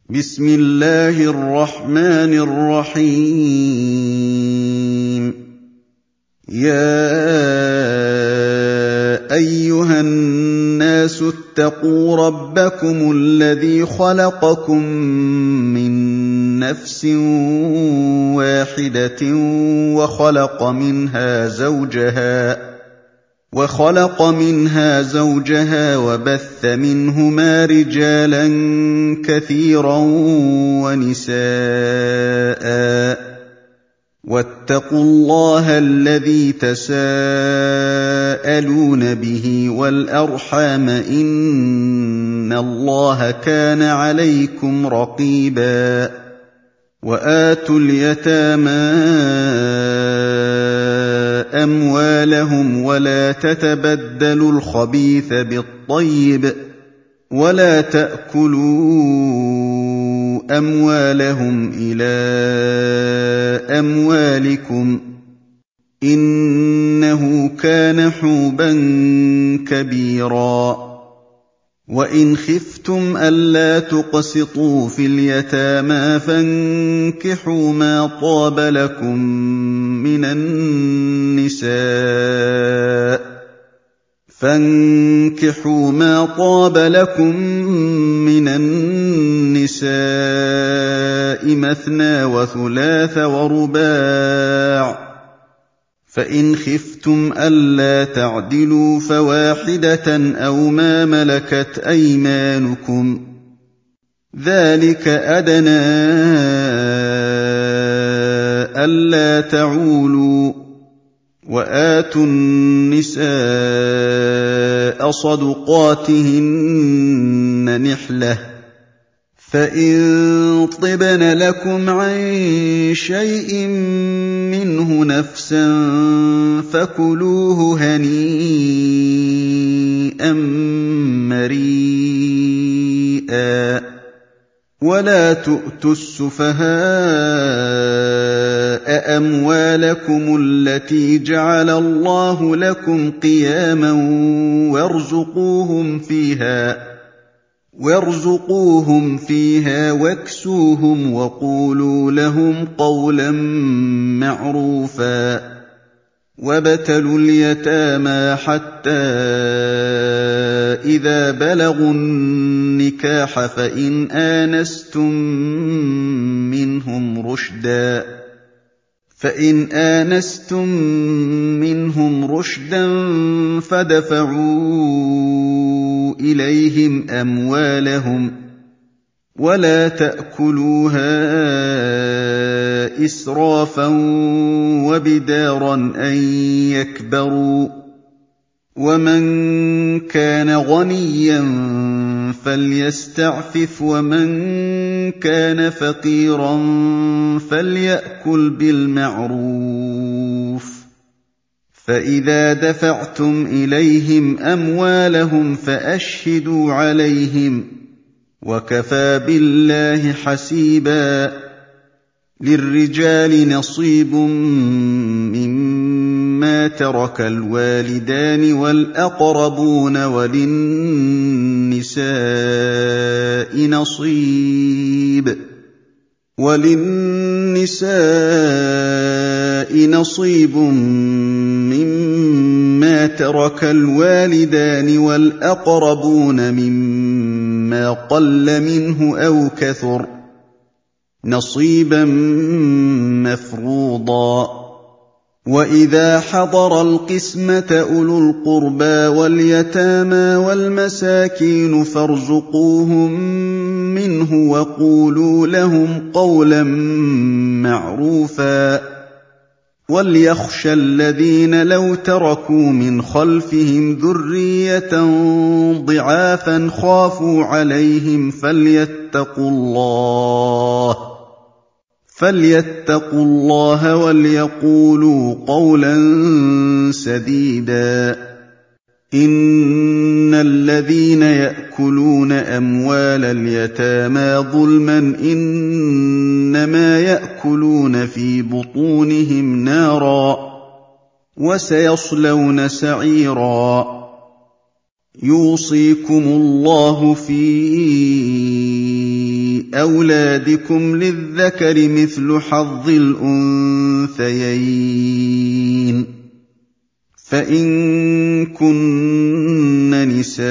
بسم الله الرحمن الرحيم. يا أيها الناس اتقوا ربكم الذي خلقكم من نفس واحدة وخلق منها زوجها وبث منهما رجالا كثيرا ونساء، واتقوا الله الذي تساءلون به والأرحام، إن الله كان عليكم رقيبا. وآتوا اليتامى أموالهم ولا تتبدلوا الخبيث بالطيب، ولا تأكلوا أموالهم إلى أموالكم، إنه كان حوبا كبيرا. وإن خفتم ألا تقسطوا في اليتامى فانكحوا ما طاب لكم من النساء مثنى وثلاث ورباع، فإن خفتم ألا تعدلوا فواحدة أو ما ملكت أيمانكم، ذلك أدنى ألا تعولوا. وآتوا النساء صدقاتهن نحلة، فإن طبن لكم عن شيء منه نفسا فكلوه هنيئا مريئا. ولا تؤتوا السفهاء أموالكم التي جعل الله لكم قياما وارزقوهم فيها واكسوهم وقولوا لهم قولا معروفا. وابتلوا اليتامى حتى إذا بلغوا النكاح فإن آنستم منهم رشدا فادفعوا إليهم أموالهم، ولا تأكلوها إسرافا وبدارا أن يكبروا. ومن كان غنيا فليستعفف، ومن كان فقيرا فليأكل بالمعروف. فإذا دفعتم إليهم أموالهم فأشهدوا عليهم، وكفى بالله حسيبا. للرجال نصيب مما ترك الوالدان والأقربون، وللنساء نصيب مما ترك الوالدان والأقربون مما قل منه أو كثر، نصيبا مفروضا. وإذا حضر القسمة أولو القربى واليتامى والمساكين فارزقوهم منه وقولوا لهم قولا معروفا. وليخشى الذين لو تركوا من خلفهم ذرية ضعافا خافوا عليهم فليتقوا الله وليقولوا قولا سديدا. إن الذين يأكلون أموال اليتامى ظلما إنما يأكلون في بطونهم نارا وسيصلون سعيرا. يوصيكم الله في أولادكم للذكر مثل حظ الأنثيين فإن كن نساء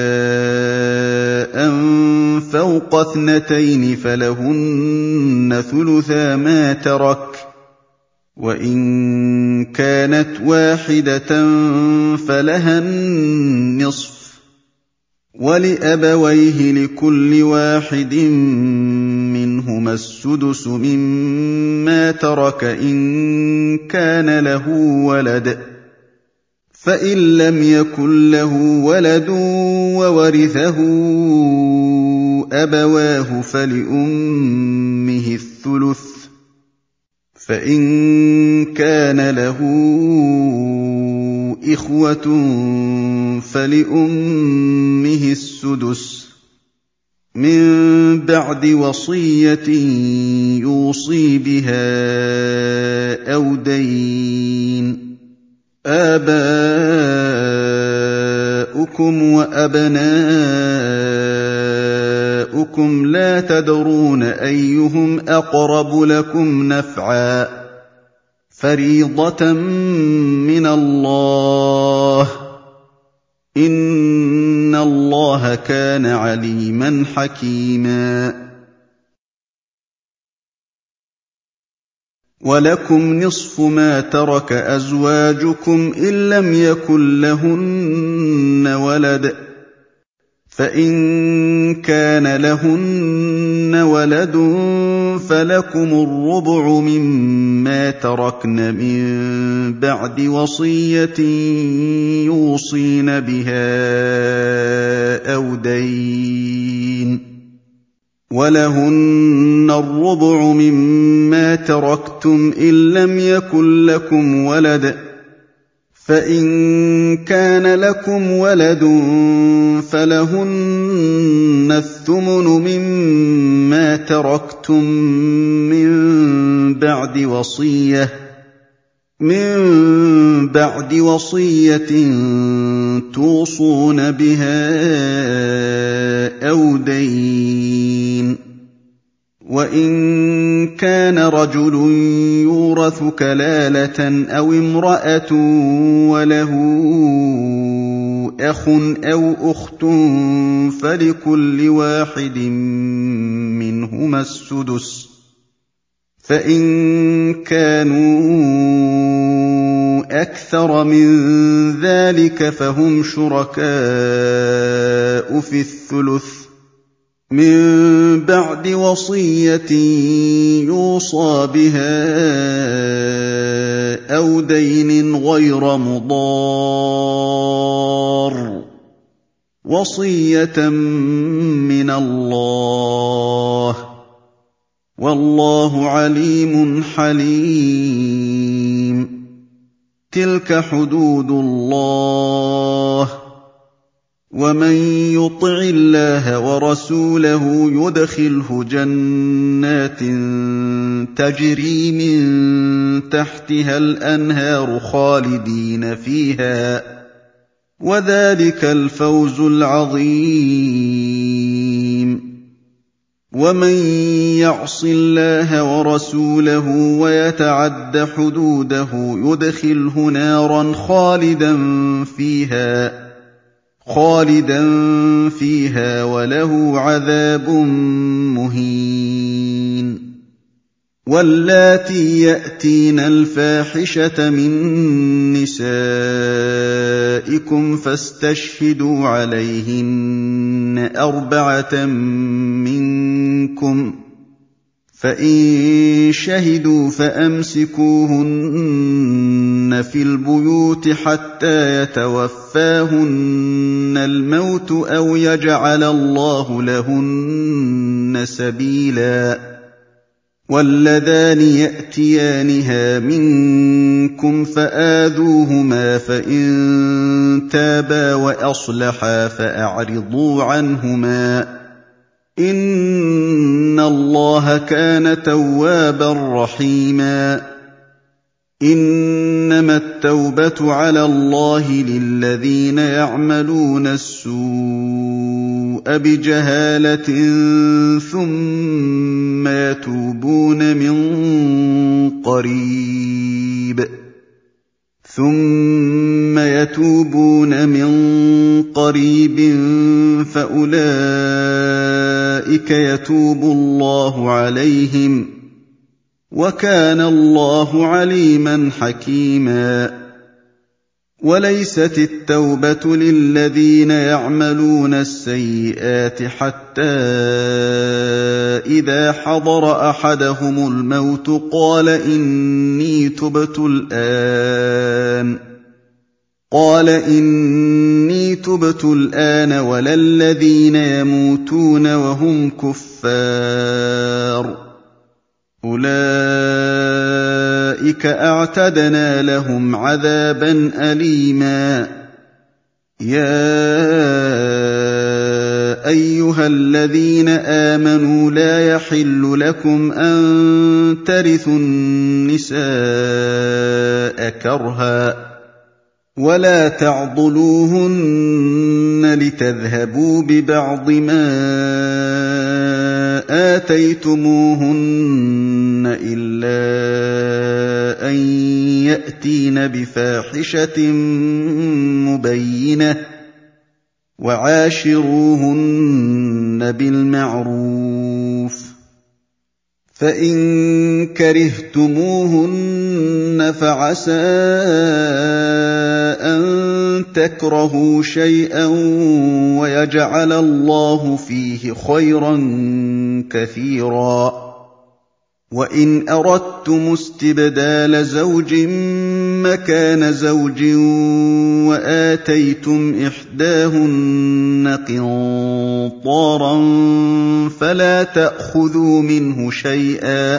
فوق 2 فلهن ثلثا ما ترك وإن كانت واحدة فلها النصف ولأبويه لكل واحد منهما السدس مما ترك إن كان له ولد فإن لم يكن له ولد وورثه أبواه فلأمه الثلث فإن كان له إخوة فلأمه السدس من بعد وصية يوصي بها أو دين آباؤكم وأبناؤكم لا تدرون أيهم أقرب لكم نفعا فريضة من الله إن الله كان عليما حكيما ولكم نصف ما ترك أزواجكم إن لم يكن لهن ولد فإن كان لهن ولد فلكم الربع مما تركن من بعد وصية يوصين بها أو دين ولهن الربع مما تركتم إن لم يكن لكم ولد فإن كان لكم ولد فلهن الثمن مما تركتم من بعد وصية توصون بها أو دين وإن كان رجل يورث كلالة أو امرأة وله أخ أو أخت فلكل واحد منهما السدس فإن كانوا أكثر من ذلك فهم شركاء في الثلث من بعد وصية يوصى بها أو دين غير مضار وصية من الله والله عليم حليم تلك حدود الله ومن يطع الله ورسوله يدخله جنات تجري من تحتها الأنهار خالدين فيها وذلك الفوز العظيم ومن يعص الله ورسوله ويتعد حدوده يدخله نارا خالدا فيها وله عذاب مهين واللاتي يأتين الفاحشة من نسائكم فاستشهدوا عليهن 4 منكم فإن شهدوا فأمسكوهن في البيوت حتى يتوفاهن الموت أو يجعل الله لهن سبيلا واللذان يأتيانها منكم فآذوهما فإن تابا وأصلحا فأعرضوا عنهما إن الله كان توابا رحيما إنما التوبة على الله للذين يعملون السوء بجهالة ثم يتوبون من قريب فأولئك يتوب الله عليهم وكان الله عليما حكيما وليست التوبة للذين يعملون السيئات حتى إذا حضر أحدهم الموت قال إني تبت الآن ولا الذين يموتون وهم كفار أولئك أعتدنا لهم عذابا أليما يا أيها الذين آمنوا لا يحل لكم أن ترثوا النساء كرها ولا تعضلوهن لتذهبوا ببعض ما آتيتموهن إلا أن يأتين بفاحشة مبينة وعاشروهن بالمعروف فإن كرهتموهن فعسى أن تكرهوا شيئا ويجعل الله فيه خيرا كثيرا وإن أردتم استبدال زوج مكان زوج وآتيتم إحداهن قنطارا فلا تأخذوا منه شيئا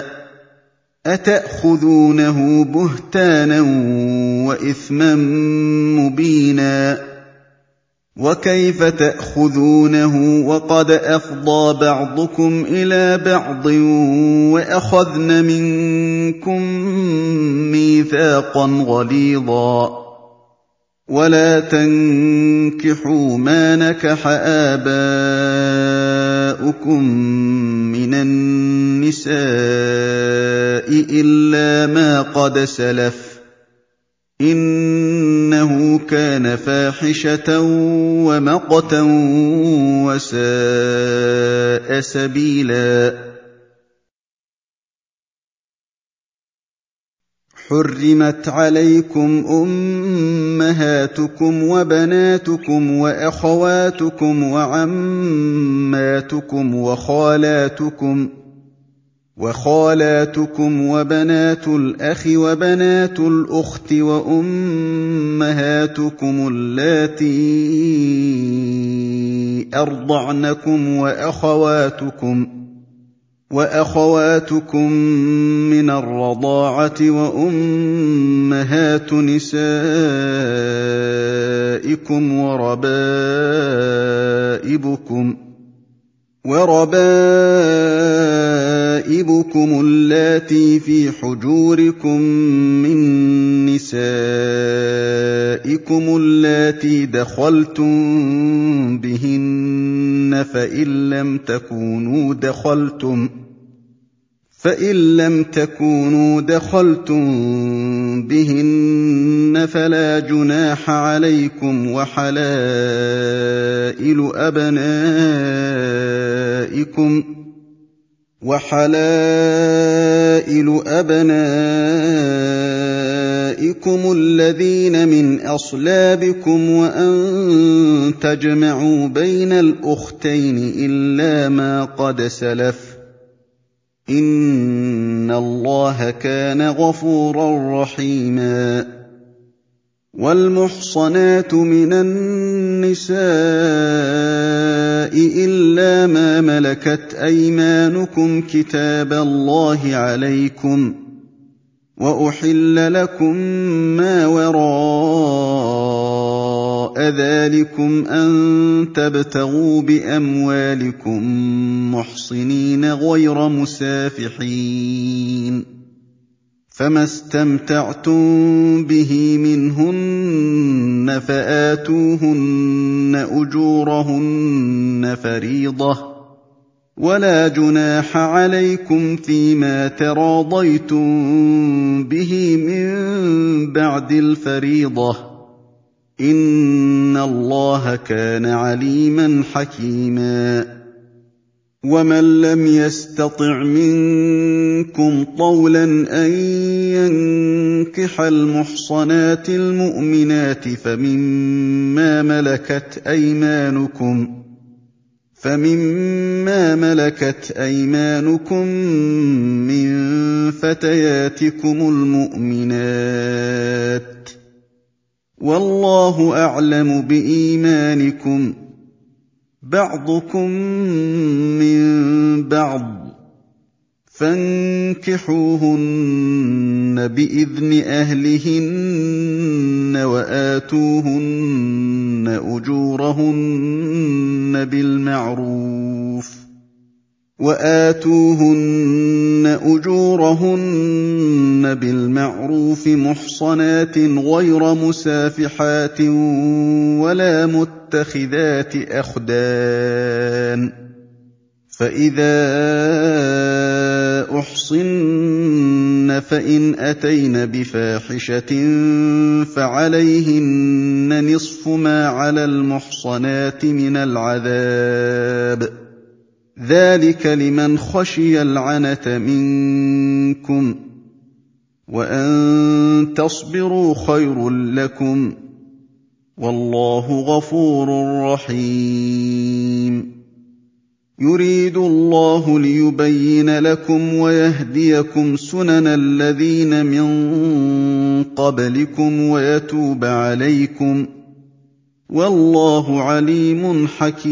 أتأخذونه بهتانا وإثما مبينا وكيف تأخذونه وقد أفضى بعضكم إلى بعض وأخذن منكم ميثاقا غليظا ولا تنكحوا ما نكح آباؤكم من النساء إلا ما قد سلف إنه كان فاحشة ومقتا وساء سبيلا حرمت عليكم أمهاتكم وبناتكم وأخواتكم وعماتكم وخالاتكم وبنات الأخ وبنات الأخت وأمهاتكم اللاتي أرضعنكم وأخواتكم من الرضاعة وأمهات نسائكم وربائبكم اللاتي في حجوركم من نسائكم اللاتي دخلتم بهن فإن لم تكونوا دخلتم بهن فلا جناح عليكم وحلائل أبنائكم الذين من أصلابكم وأن تجمعوا بين الأختين إلا ما قد سلف إن الله كان غفورا رحيما والمحصنات من النساء إلا ما ملكت أيمانكم كتاب الله عليكم وأحل لكم ما وراء ذلكم أن تبتغوا بأموالكم محصنين غير مسافحين فما استمتعتم به منهن فآتوهن أجورهن فريضة، ولا جناح عليكم فيما تراضيتم به من بعد الفريضة، إن الله كان عليما حكيما. ومن لم يستطع منكم طولا أن ينكح المحصنات المؤمنات فمما ملكت أيمانكم من فتياتكم المؤمنات، والله أعلم بإيمانكم، بعضكم من بعض، فانكحوهن بإذن أهلهن وآتوهن أجورهن بالمعروف محصنات غير مسافحات ولا متخذات أخدان، فإذا أحصن فإن أتين بفاحشة فعليهن نصف ما على المحصنات من العذاب، ذلك لمن خشي العنة منكم، وأن تصبروا خير لكم، والله غفور رحيم. يريد الله ليبين لكم ويهديكم سنن الذين من قبلكم ويتوب عليكم، والله عليم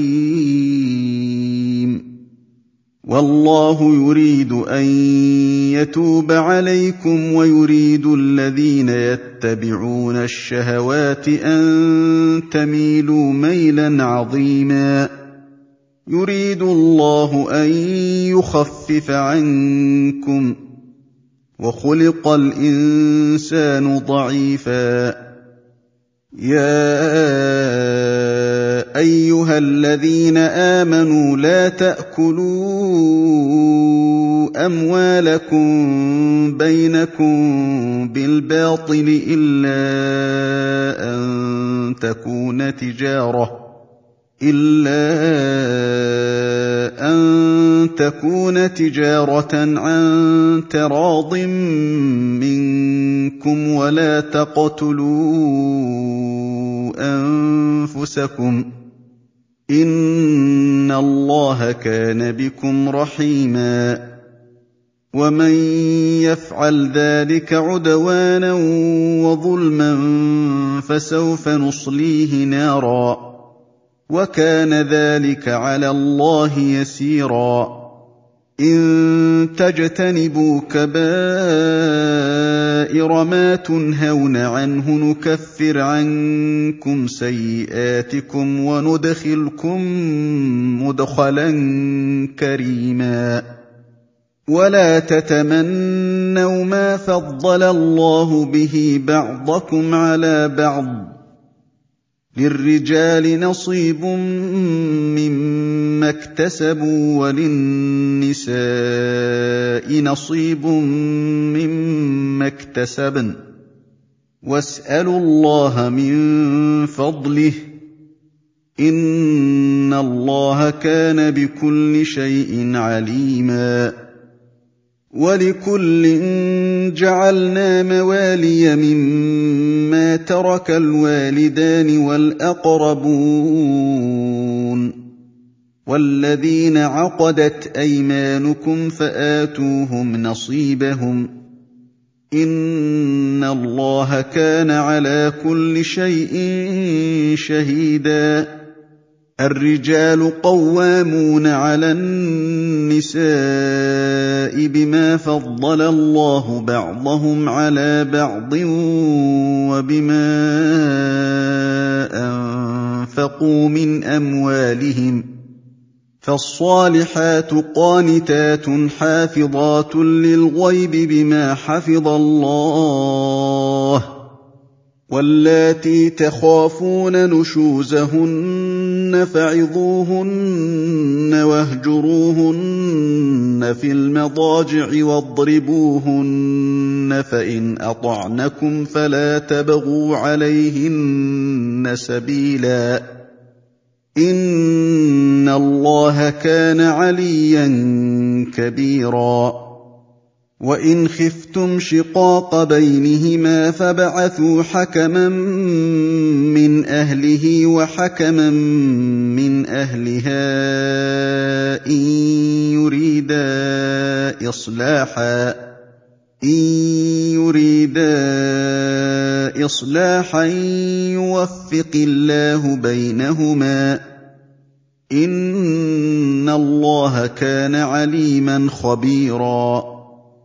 حكيم. والله يريد أن يتوب عليكم ويريد الذين يتبعون الشهوات أن تميلوا ميلا عظيما. يريد الله أن يخفف عنكم، وخلق الإنسان ضعيفا. يا أيها الذين آمنوا لا تأكلوا أموالكم بينكم بالباطل إلا أن تكون تجارة عن تراض منكم، ولا تقتلوا أنفسكم، إن الله كان بكم رحيما. ومن يفعل ذلك عدوانا وظلما فسوف نصليه نارا، وكان ذلك على الله يسيرا. إن تجتنبوا كبائر ما تنهون عنه نكفر عنكم سيئاتكم وندخلكم مدخلا كريما. ولا تتمنوا ما فضل الله به بعضكم على بعض، للرجال نصيب مما اكتسبوا وللنساء نصيب مما اكتسبن، واسألوا الله من فضله، إن الله كان بكل شيء عليما. ولكل جعلنا موالي مما ترك الوالدان والأقربون والذين عقدت أيمانكم فآتوهم نصيبهم، إن الله كان على كل شيء شهيدا. الرجال قوامون على النساء بما فضل الله بعضهم على بعض وبما أنفقوا من أموالهم، فالصالحات قانتات حافظات للغيب بما حفظ الله، واللاتي تخافون نشوزهن فعظوهن واهجروهن في المضاجع واضربوهن، فإن أطعنكم فلا تبغوا عليهن سبيلا، إن الله كان عليا كبيرا. وإن خفتم شقاق بينهما فابعثوا حكما من أهله وحكما من أهلها إن يريدا إصلاحا يوفق الله بينهما، إن الله كان عليما خبيرا.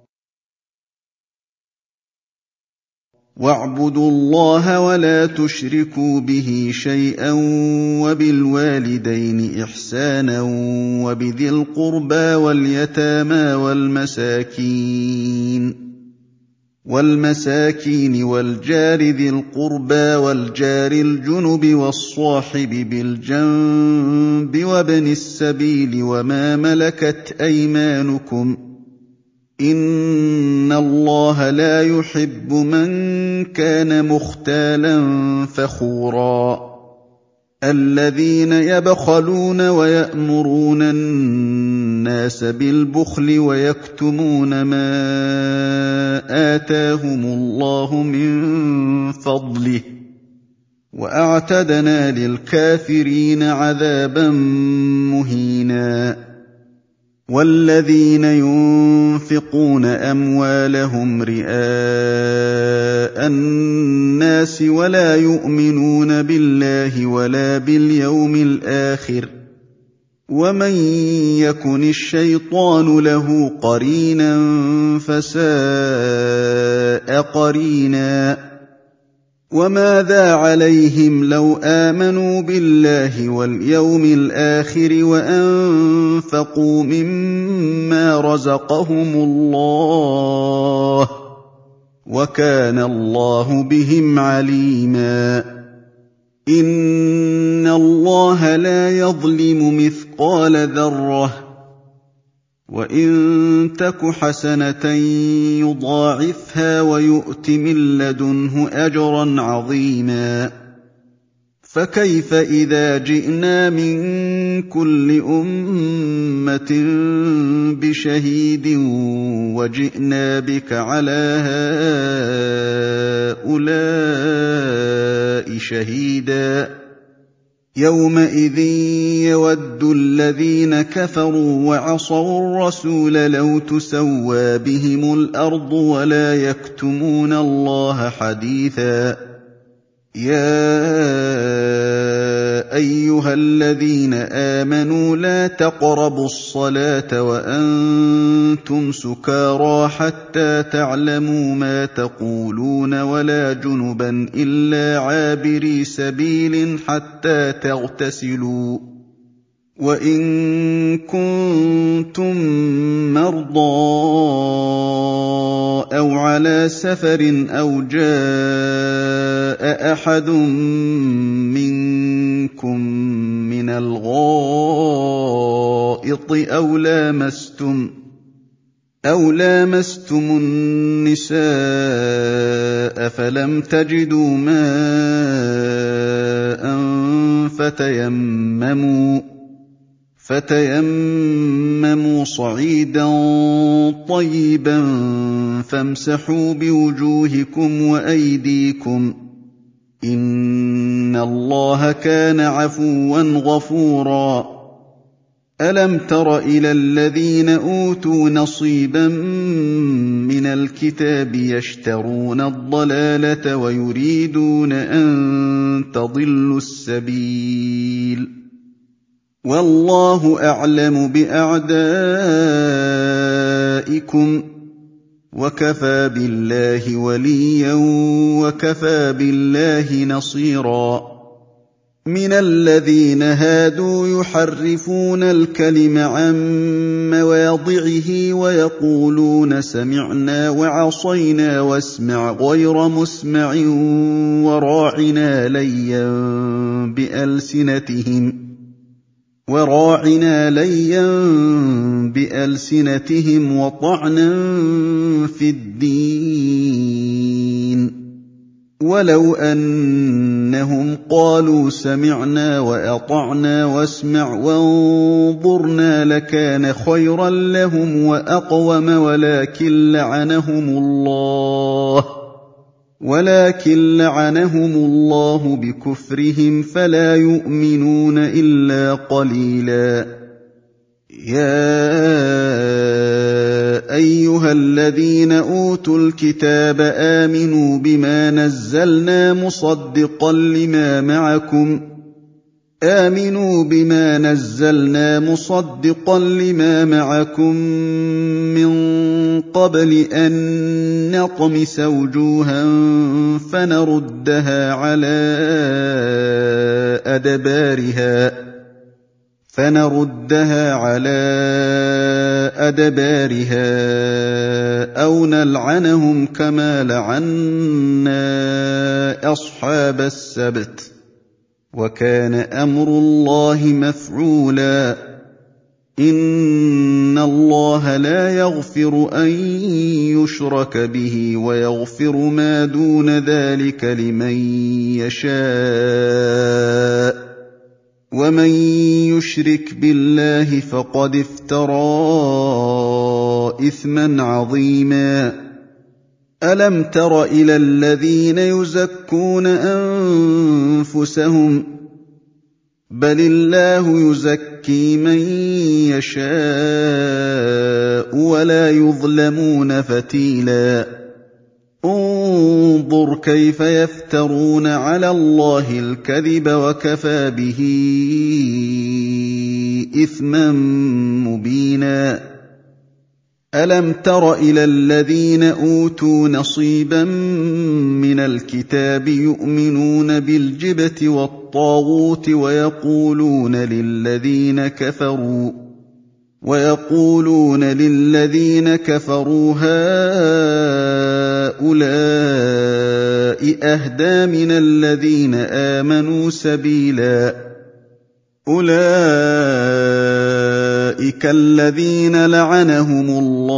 واعبدوا الله ولا تشركوا به شيئا، وبالوالدين إحسانا، وبذي القربى واليتامى والمساكين والجار ذي القربى والجار الجنب والصاحب بالجنب وابن السبيل وما ملكت أيمانكم، إن الله لا يحب من كان مختالا فخورا. الذين يبخلون ويأمرون الناس بالبخل ويكتمون ما آتاهم الله من فضله، وأعتدنا للكافرين عذابا مهينا. والذين ينفقون أموالهم رئاء الناس ولا يؤمنون بالله ولا باليوم الآخر، ومن يكن الشيطان له قرينا فساء قرينا. وماذا عليهم لو آمنوا بالله واليوم الآخر وأنفقوا مما رزقهم الله، وكان الله بهم عليما. إن الله لا يظلم مثقال ذرة، وإن تك حسنة يضاعفها ويؤت من لدنه أجرا عظيما. فكيف إذا جئنا من كل أمة بشهيد وجئنا بك على هؤلاء شهيدا، يومئذ يود الذين كفروا وعصوا الرسول لو تسوى بهم الأرض ولا يكتمون الله حديثا. يا أيها الذين آمنوا لا تقربوا الصلاة وأنتم سكارى حتى تعلموا ما تقولون ولا جنبا إلا عابري سبيل حتى تغتسلوا، وإن كنتم مرضى أو على سفر أو جاء أحد منكم من الغائط أو لامستم النساء فلم تجدوا ماء فتيمموا صعيدا طيبا فامسحوا بوجوهكم وأيديكم، إن الله كان عفوا غفورا. ألم تر إلى الذين أوتوا نصيبا من الكتاب يشترون الضلالة ويريدون أن تضلوا السبيل، والله أعلم بأعدائكم، وكفى بالله وليا وكفى بالله نصيرا. مِنَ الَّذِينَ هَادُوا يُحَرِّفُونَ الْكَلِمَ عَن مَّوَاضِعِهِ وَيَقُولُونَ سَمِعْنَا وَعَصَيْنَا وَاسْمَعْ غَيْرَ مُسْمَعٍ وَرَاعِنَا لَيًّا بِأَلْسِنَتِهِمْ وَطَعْنًا فِي الدِّينِ وَلَوْ أَنَّهُمْ قَالُوا سَمِعْنَا وَأَطَعْنَا وَاسْمَعْ وَانظُرْنَا لَكَانَ خَيْرًا لَّهُمْ وَأَقْوَمَ ولكن لعنهم الله بكفرهم فلا يؤمنون إلا قليلا. يا أيها الذين أوتوا الكتاب آمنوا بما نزلنا مصدقا لما معكم من قبل أن نطمس وجوها فنردها على أدبارها أو نلعنهم كما لعنا أصحاب السبت وكان أمر الله مفعولا. إن الله لا يغفر أن يشرك به ويغفر ما دون ذلك لمن يشاء ومن يشرك بالله فقد افترى إثما عظيما. ألم تر إلى الذين يزكون أنفسهم بل الله يزكي من يشاء ولا يظلمون فتيلا. انظر كيف يفترون على الله الكذب وكفى به إثما مبينا. ألم تر إلى الذين أوتوا نصيبا من الكتاب يؤمنون بالجبت والطاغوت ويقولون للذين كفروا هؤلاء أهدى من الذين آمنوا سبيلا. أولئك الذين لعنهم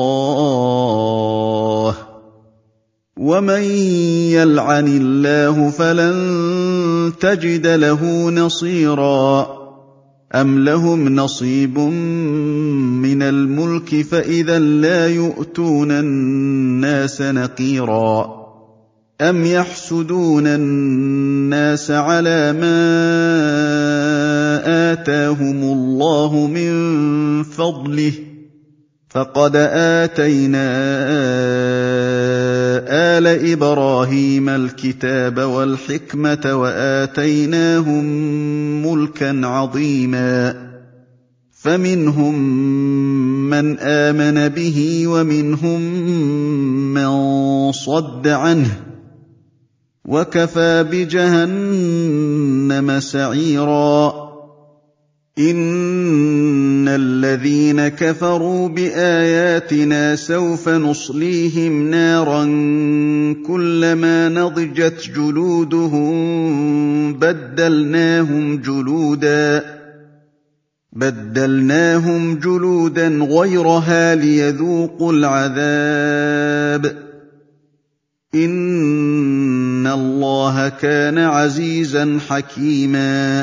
الله ومن يلعن الله فلن تجد له نصيرا. أم لهم نصيب من الملك فإذا لا يؤتون الناس نقيرا. أم يحسدون الناس على ما آتاهم الله من فضله فقد آتينا آل إبراهيم الكتاب والحكمة وآتيناهم ملكا عظيما. فمنهم من آمن به ومنهم من صد عنه وكفى بجهنم سعيرا. إن الذين كفروا بآياتنا سوف نصليهم نارا كلما نضجت جلودهم بدلناهم جلودا غيرها ليذوقوا العذاب. إن الله كان عزيزا حكيما.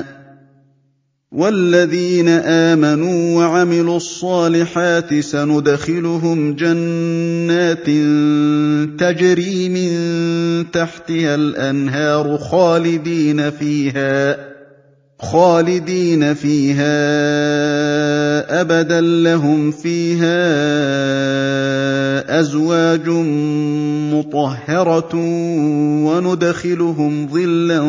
والذين آمنوا وعملوا الصالحات سندخلهم جنات تجري من تحتها الأنهار خالدين فيها أبدا لهم فيها أزواج مطهرة وندخلهم ظلا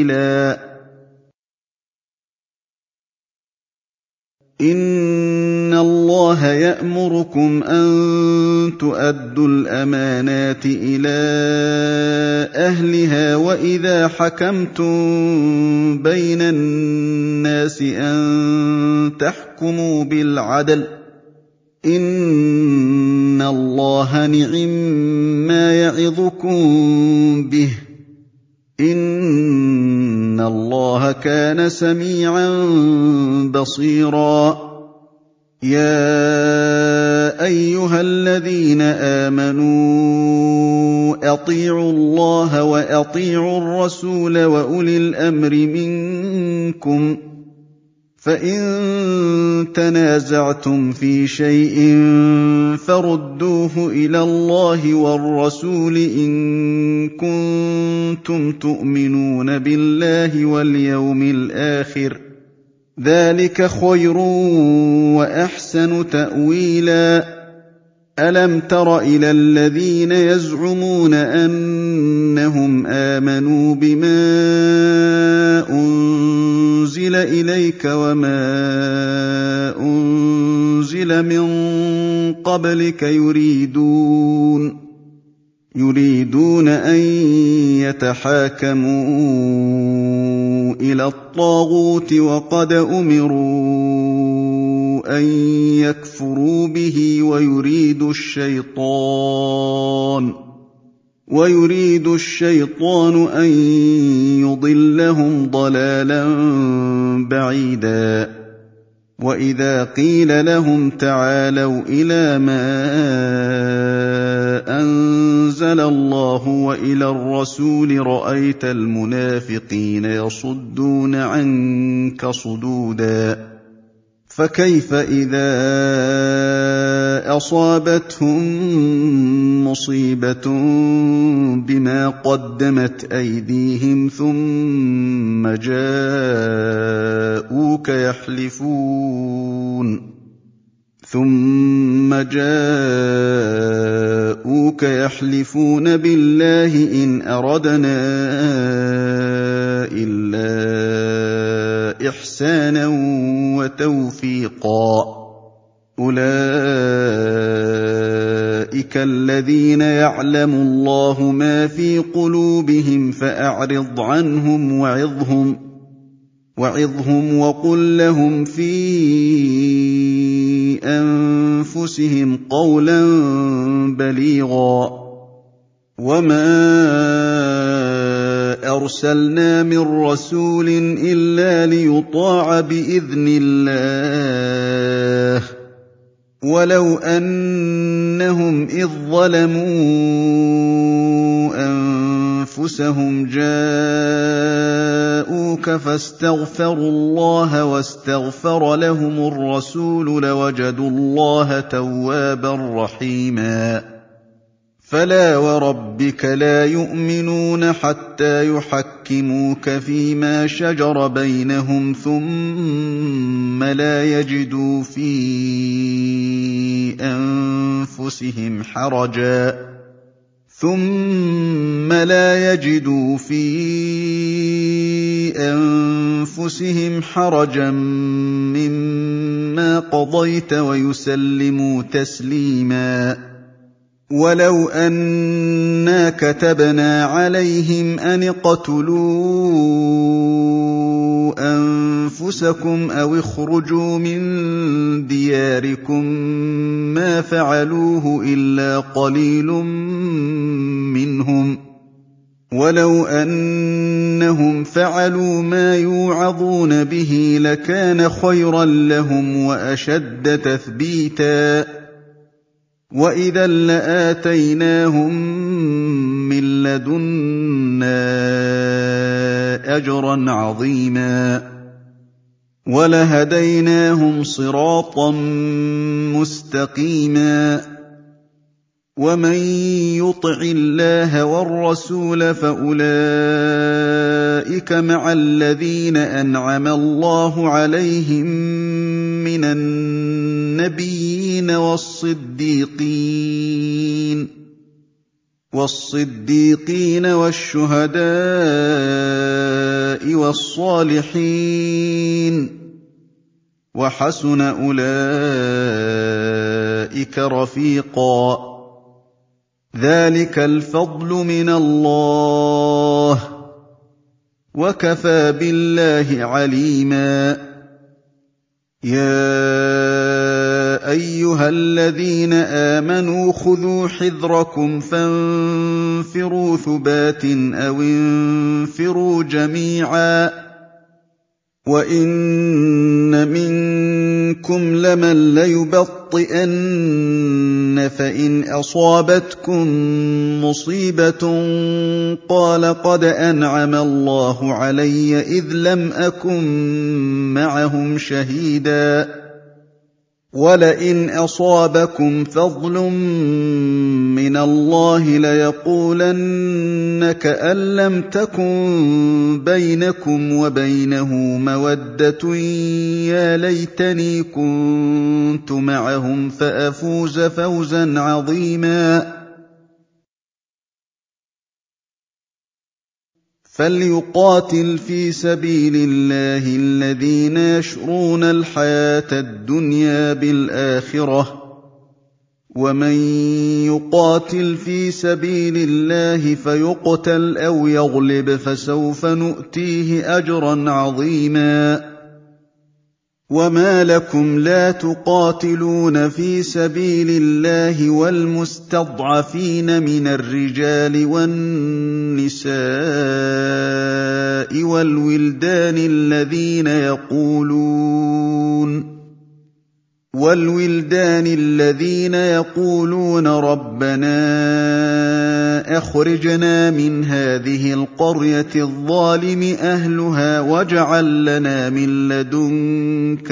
ظليلا. إن اللَّهَ يَأْمُرُكُمْ أَن تُؤَدُّوا الْأَمَانَاتِ إِلَىٰ أَهْلِهَا وَإِذَا حَكَمْتُم بَيْنَ النَّاسِ أَن تَحْكُمُوا بِالْعَدْلِ ۚ إِنَّ اللَّهَ نِعِمَّا يَعِظُكُم بِهِ ۗ إِنَّ اللَّهَ كَانَ سَمِيعًا بَصِيرًا. يَا أَيُّهَا الَّذِينَ آمَنُوا أَطِيعُوا اللَّهَ وَأَطِيعُوا الرَّسُولَ وَأُولِي الْأَمْرِ مِنكُمْ ۖ فَإِن تَنَازَعْتُمْ فِي شَيْءٍ فَرُدُّوهُ إِلَى اللَّهِ وَالرَّسُولِ إِن كُنتُمْ تُؤْمِنُونَ بِاللَّهِ وَالْيَوْمِ الْآخِرِ ۚ ذَٰلِكَ خَيْرٌ وَأَحْسَنُ تَأْوِيلًا. أَلَمْ تَرَ إِلَى الَّذِينَ يَزْعُمُونَ أَنَّهُمْ آمَنُوا بِمَا أُنزِلَ إِلَيْكَ وَمَا أُنزِلَ مِن قَبْلِكَ يُرِيدُونَ أَن يَتَحَاكَمُوا إِلَى الطَّاغُوتِ وَقَدْ أُمِرُوا أَن يَكْفُرُوا بِهِ وَيُرِيدُ الشَّيْطَانُ أَن يُضِلَّهُمْ ضَلَالًا بَعِيدًا. وَإِذَا قِيلَ لَهُمْ تَعَالَوْا إِلَىٰ مَا أَنزَلَ اللَّهُ وَإِلَى الرَّسُولِ رَأَيْتَ الْمُنَافِقِينَ يَصُدُّونَ عَنكَ صُدُودًا. فَكَيْفَ إِذَا أَصَابَتْهُم مُّصِيبَةٌ بِمَا قَدَّمَتْ أَيْدِيهِمْ ثُمَّ جَاءُوكَ يَحْلِفُونَ بِاللَّهِ إِنْ أَرَدْنَا إِلَّا إِحْسَانًا وَتَوْفِيقًا. أُولَٰئِكَ الَّذِينَ يَعْلَمُ اللَّهُ مَا فِي قُلُوبِهِمْ فَأَعْرِضْ عَنْهُمْ وَعِظْهُمْ وَقُل لَّهُمْ فِي أَنفُسِهِمْ قَوْلًا بَلِيغًا. وَمَا أَرْسَلْنَا مِن رَّسُولٍ إِلَّا لِيُطَاعَ بِإِذْنِ اللَّهِ ۚ وَلَوْ أَنَّهُمْ إِذ ظَّلَمُوا أَنفُسَهُمْ جَاءُوكَ فَاسْتَغْفَرُوا اللَّهَ وَاسْتَغْفَرَ لَهُمُ الرَّسُولُ لَوَجَدُوا اللَّهَ تَوَّابًا رَّحِيمًا. فَلَا وَرَبِّكَ لَا يُؤْمِنُونَ حَتَّىٰ يُحَكِّمُوكَ فِيمَا شَجَرَ بَيْنَهُمْ ثُمَّ لَا يَجِدُوا فِي أَنفُسِهِمْ حَرَجًا مِّمَّا قَضَيْتَ وَيُسَلِّمُوا تَسْلِيمًا. وَلَوْ أَنَّا كَتَبْنَا عَلَيْهِمْ أَنِ اقْتُلُوا أَنفُسَكُمْ أَوِ اخْرُجُوا مِن دِيَارِكُم مَّا فَعَلُوهُ إِلَّا قَلِيلٌ مِّنْهُمْ ۖ وَلَوْ أَنَّهُمْ فَعَلُوا مَا يُوعَظُونَ بِهِ لَكَانَ خَيْرًا لَّهُمْ وَأَشَدَّ تَثْبِيتًا. وَإِذًا لَّآتَيْنَاهُم مِّن لَّدُنَّا أَجْرًا عَظِيمًا وَلَهَدَيْنَاهُمْ صِرَاطًا مُّسْتَقِيمًا. وَمَن يُطِعِ اللَّهَ وَالرَّسُولَ فَأُولَٰئِكَ مَعَ الَّذِينَ أَنْعَمَ اللَّهُ عَلَيْهِم مِّنَ النَّبِيِّينَ وَالصِّدِّيقِينَ وَالشُّهَدَاءِ وَالصَّالِحِينَ ۚ وَحَسُنَ أُولَٰئِكَ بك رفيقا ذلك الفضل من الله وكفى بالله عليما يا أيها الذين آمنوا خذوا حذركم فانفروا ثبات أو انفروا جميعا وإن منكم لمن ليبطئن فإن أصابتكم مصيبة قال قد أنعم الله علي إذ لم أكن معهم شهيدا ولئن أصابكم فضل من الله ليقولن كأن لم تكن بينكم وبينه مودة يا ليتني كنت معهم فأفوز فوزا عظيما فليقاتل في سبيل الله الذين يشرون الحياة الدنيا بالآخرة ومن يقاتل في سبيل الله فيقتل أو يغلب فسوف نؤتيه أجرا عظيما وما لكم لا تقاتلون في سبيل الله والمستضعفين من الرجال والنساء والولدان الذين يقولون ربنا أخرجنا من هذه القرية الظالم أهلها واجعل لنا من لدنك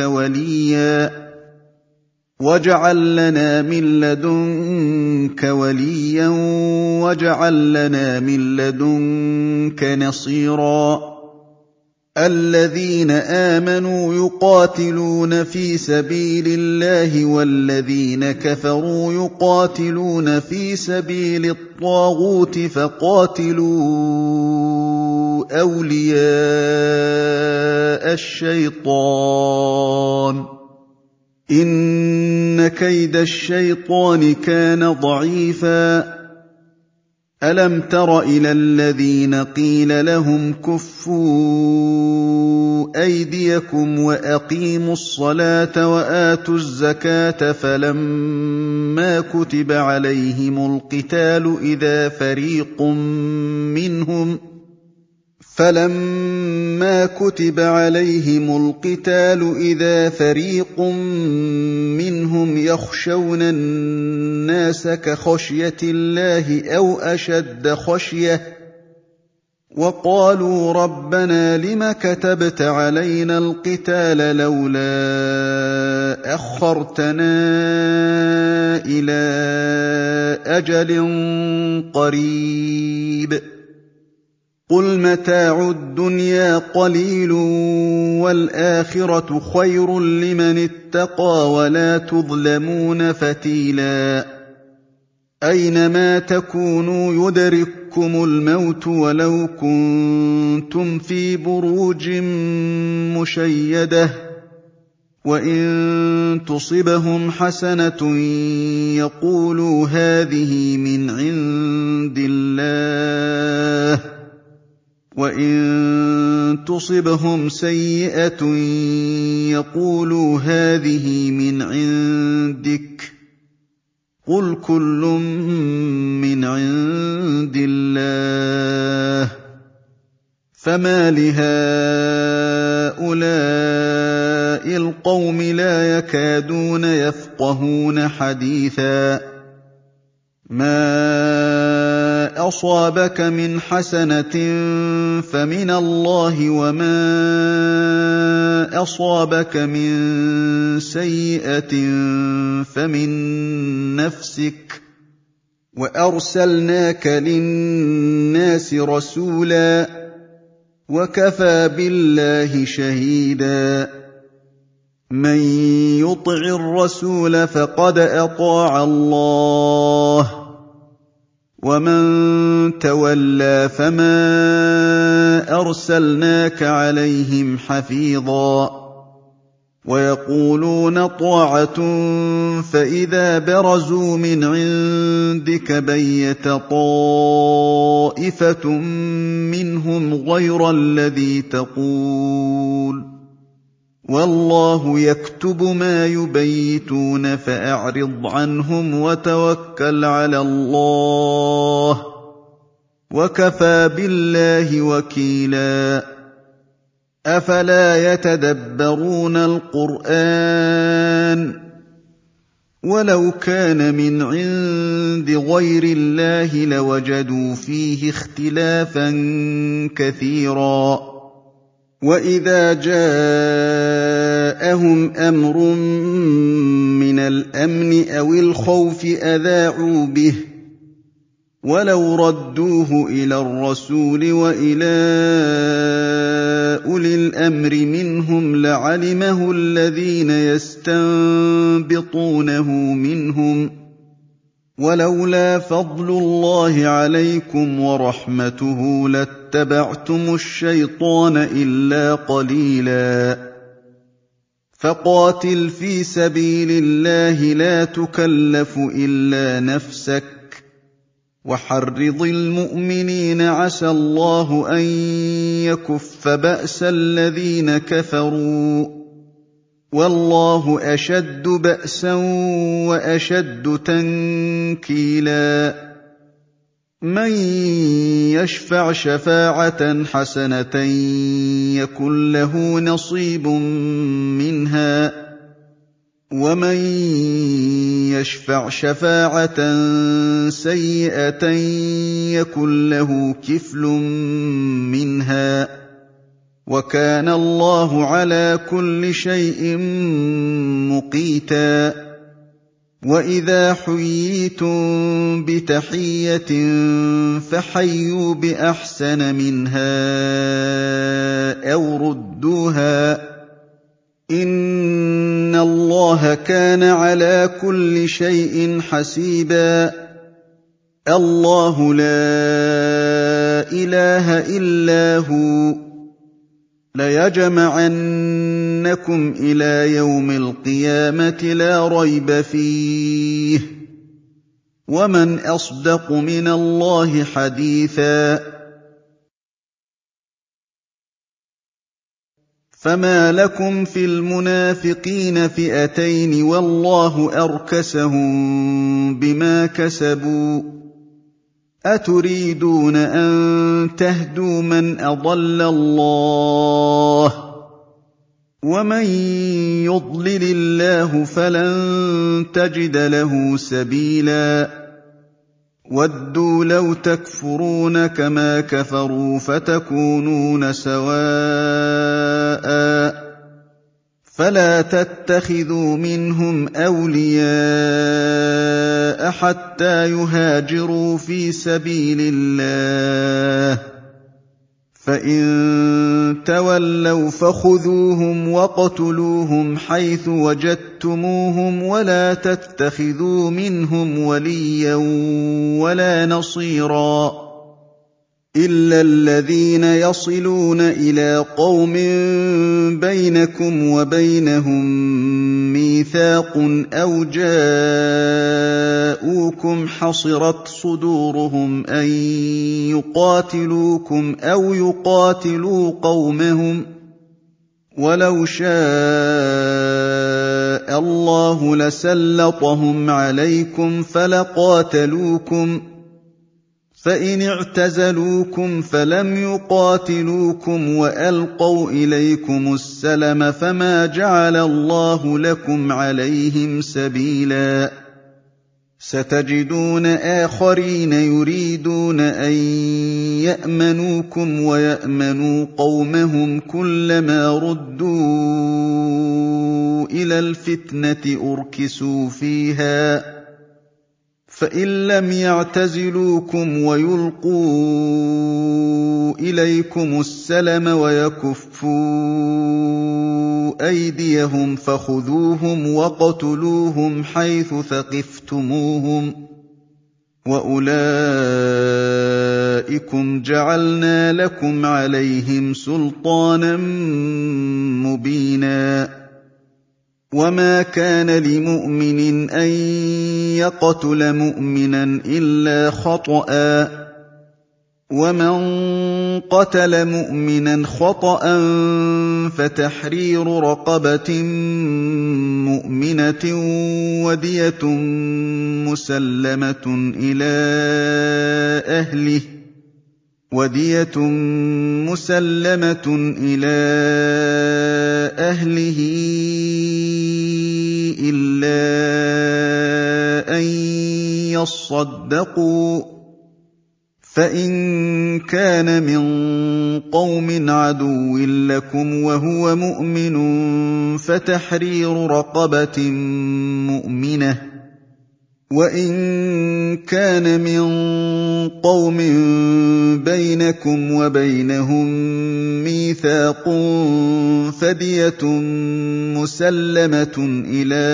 وليا واجعل لنا من لدنك نصيرا الذين آمنوا يقاتلون في سبيل الله والذين كفروا يقاتلون في سبيل الطاغوت فقاتلوا أولياء الشيطان إن كيد الشيطان كان ضعيفا ألم تر إلى الذين قيل لهم كفوا أيديكم وأقيموا الصلاة وآتوا الزكاة فلما كتب عليهم القتال إذا فريق منهم يخشون الناس كخشية الله أو أشد خشية وقالوا ربنا لم كتبت علينا القتال لولا أخرتنا إلى أجل قريب قل متاع الدنيا قليل والآخرة خير لمن اتقى ولا تظلمون فتيلا أينما تكونوا يدرككم الموت ولو كنتم في بروج مشيدة وإن تصبهم حسنة يقولوا هذه من عند الله وإن تصبهم سيئة يقولوا هذه من عندك قل كل من عند الله فما لهؤلاء القوم لا يكادون يفقهون حديثا ما أصابك من حسنة فمن الله وما أصابك من سيئة فمن نفسك وأرسلناك للناس رسولا وكفى بالله شهيدا من يطع الرسول فقد أطاع الله ومن تولى فما أرسلناك عليهم حفيظا ويقولون طاعة فإذا برزوا من عندك بيت طائفة منهم غير الذي تقول والله يكتب ما يبيتون فأعرض عنهم وتوكل على الله وكفى بالله وكيلا أفلا يتدبرون القرآن ولو كان من عند غير الله لوجدوا فيه اختلافا كثيرا وإذا جاءهم أمر من الأمن أو الخوف أذاعوا به ولو ردوه إلى الرسول وإلى أولي الأمر منهم لعلمه الذين يستنبطونه منهم ولولا فضل الله عليكم ورحمته لاتبعتم الشيطان إلا قليلا فقاتل في سبيل الله لا تكلف إلا نفسك وحرض المؤمنين عسى الله أن يكف بأس الذين كفروا والله أشد بأسا وأشد تنكيلا من يشفع شفاعة حسنة يكن له نصيب منها ومن يشفع شفاعة سيئة يكن له كفل منها وكان الله على كل شيء مقيتا وإذا حييتم بتحية فحيوا بأحسن منها أو ردوها إن الله كان على كل شيء حسيبا الله لا إله إلا هو ليجمعنكم إلى يوم القيامة لا ريب فيه ومن أصدق من الله حديثا فما لكم في المنافقين فئتين والله أركسهم بما كسبوا أتريدون أن تهدوا من أضل الله ومن يضلل الله فلن تجد له سبيلا ودوا لو تكفرون كما كفروا فتكونون سواء فلا تتخذوا منهم أولياء حتى يهاجروا في سبيل الله فإن تولوا فخذوهم واقتلوهم حيث وجدتموهم ولا تتخذوا منهم وليا ولا نصيرا إلا الذين يصلون إلى قوم بينكم وبينهم ميثاق أو جاءوكم حصرت صدورهم أن يقاتلوكم أو يقاتلوا قومهم ولو شاء الله لسلطهم عليكم فلقاتلوكم فإن اعتزلوكم فلم يقاتلوكم وألقوا إليكم السلم فما جعل الله لكم عليهم سبيلا ستجدون آخرين يريدون أن يأمنوكم ويأمنوا قومهم كلما ردوا إلى الفتنة أركسوا فيها فإن لم يعتزلوكم ويلقوا إليكم السلم ويكفوا أيديهم فخذوهم واقتلوهم حيث ثقفتموهم وأولئكم جعلنا لكم عليهم سلطانا مبينا وما كان لمؤمن أن يقتل مؤمنا إلا خطأ ومن قتل مؤمنا خطأ فتحرير رقبة مؤمنة ودية مسلمة إلى أهله إلا أن يصدقوا فإن كان من قوم عدو لكم وهو مؤمن فتحرير رقبة مؤمنة وإن كان من قوم بينكم وبينهم ميثاق فدية مسلمة إلى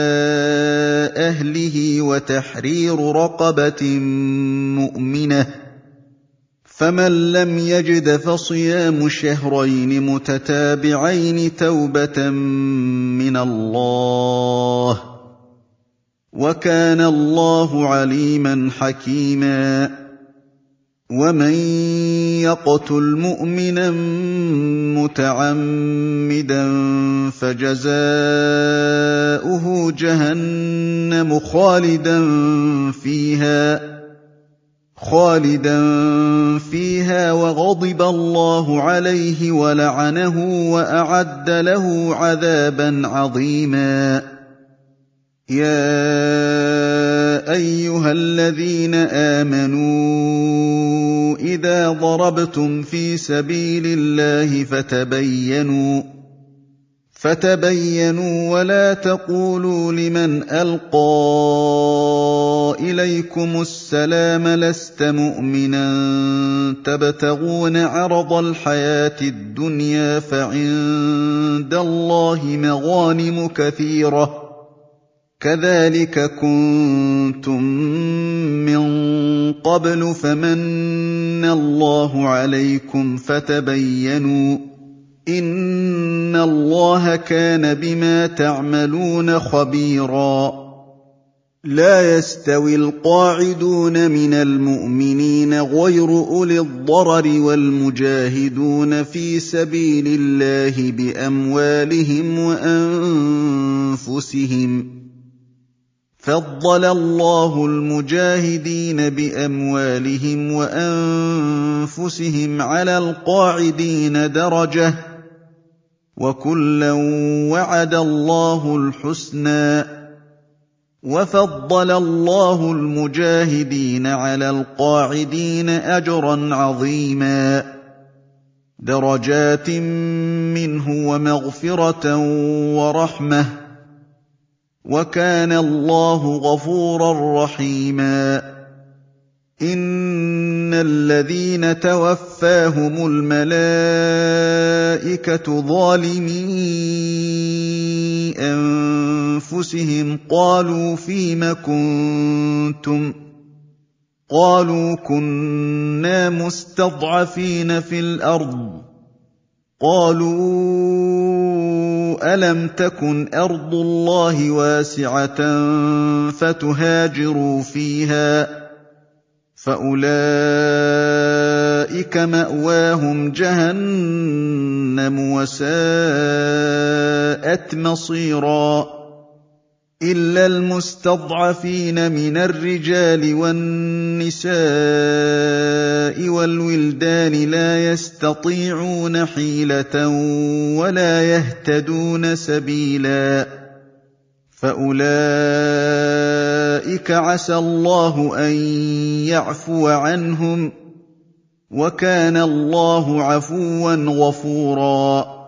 أهله وتحرير رقبة مؤمنة فمن لم يجد فصيام شهرين متتابعين توبة من الله وكان الله عليما حكيما ومن يقتل مؤمنا متعمدا فجزاؤه جهنم خالدا فيها وغضب الله عليه ولعنه وأعد له عذابا عظيما يا أيها الذين آمنوا إذا ضربتم في سبيل الله فتبينوا ولا تقولوا لمن ألقى إليكم السلام لست مؤمنا تبتغون عرض الحياة الدنيا فعند الله مغانم كثيرة كذلك كنتم من قبل فمن الله عليكم فتبينوا إن الله كان بما تعملون خبيرا لا يستوي القاعدون من المؤمنين غير أولي الضرر والمجاهدون في سبيل الله بأموالهم وأنفسهم فضل الله المجاهدين بأموالهم وأنفسهم على القاعدين درجة وكلا وعد الله الحسنى وفضل الله المجاهدين على القاعدين أجرا عظيما درجات منه ومغفرة ورحمة وكان الله غفورا رحيما إن الذين توفاهم الملائكة ظالمي أنفسهم قالوا فيم كنتم قالوا كنا مستضعفين في الأرض قالوا ألم تكن أرض الله واسعة فتهاجروا فيها فأولئك مأواهم جهنم وساءت مصيرا إلا المستضعفين من الرجال والنساء والولدان لا يستطيعون حيلة ولا يهتدون سبيلا فأولئك عسى الله أن يعفو عنهم وكان الله عفوا غفورا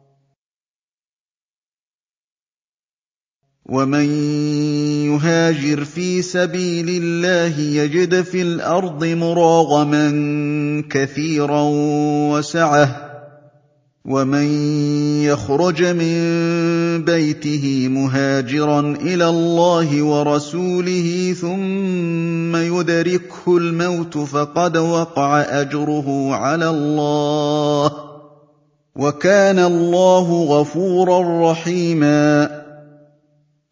ومن يهاجر في سبيل الله يجد في الأرض مراغما كثيرا وسعة ومن يخرج من بيته مهاجرا إلى الله ورسوله ثم يدركه الموت فقد وقع أجره على الله وكان الله غفورا رحيما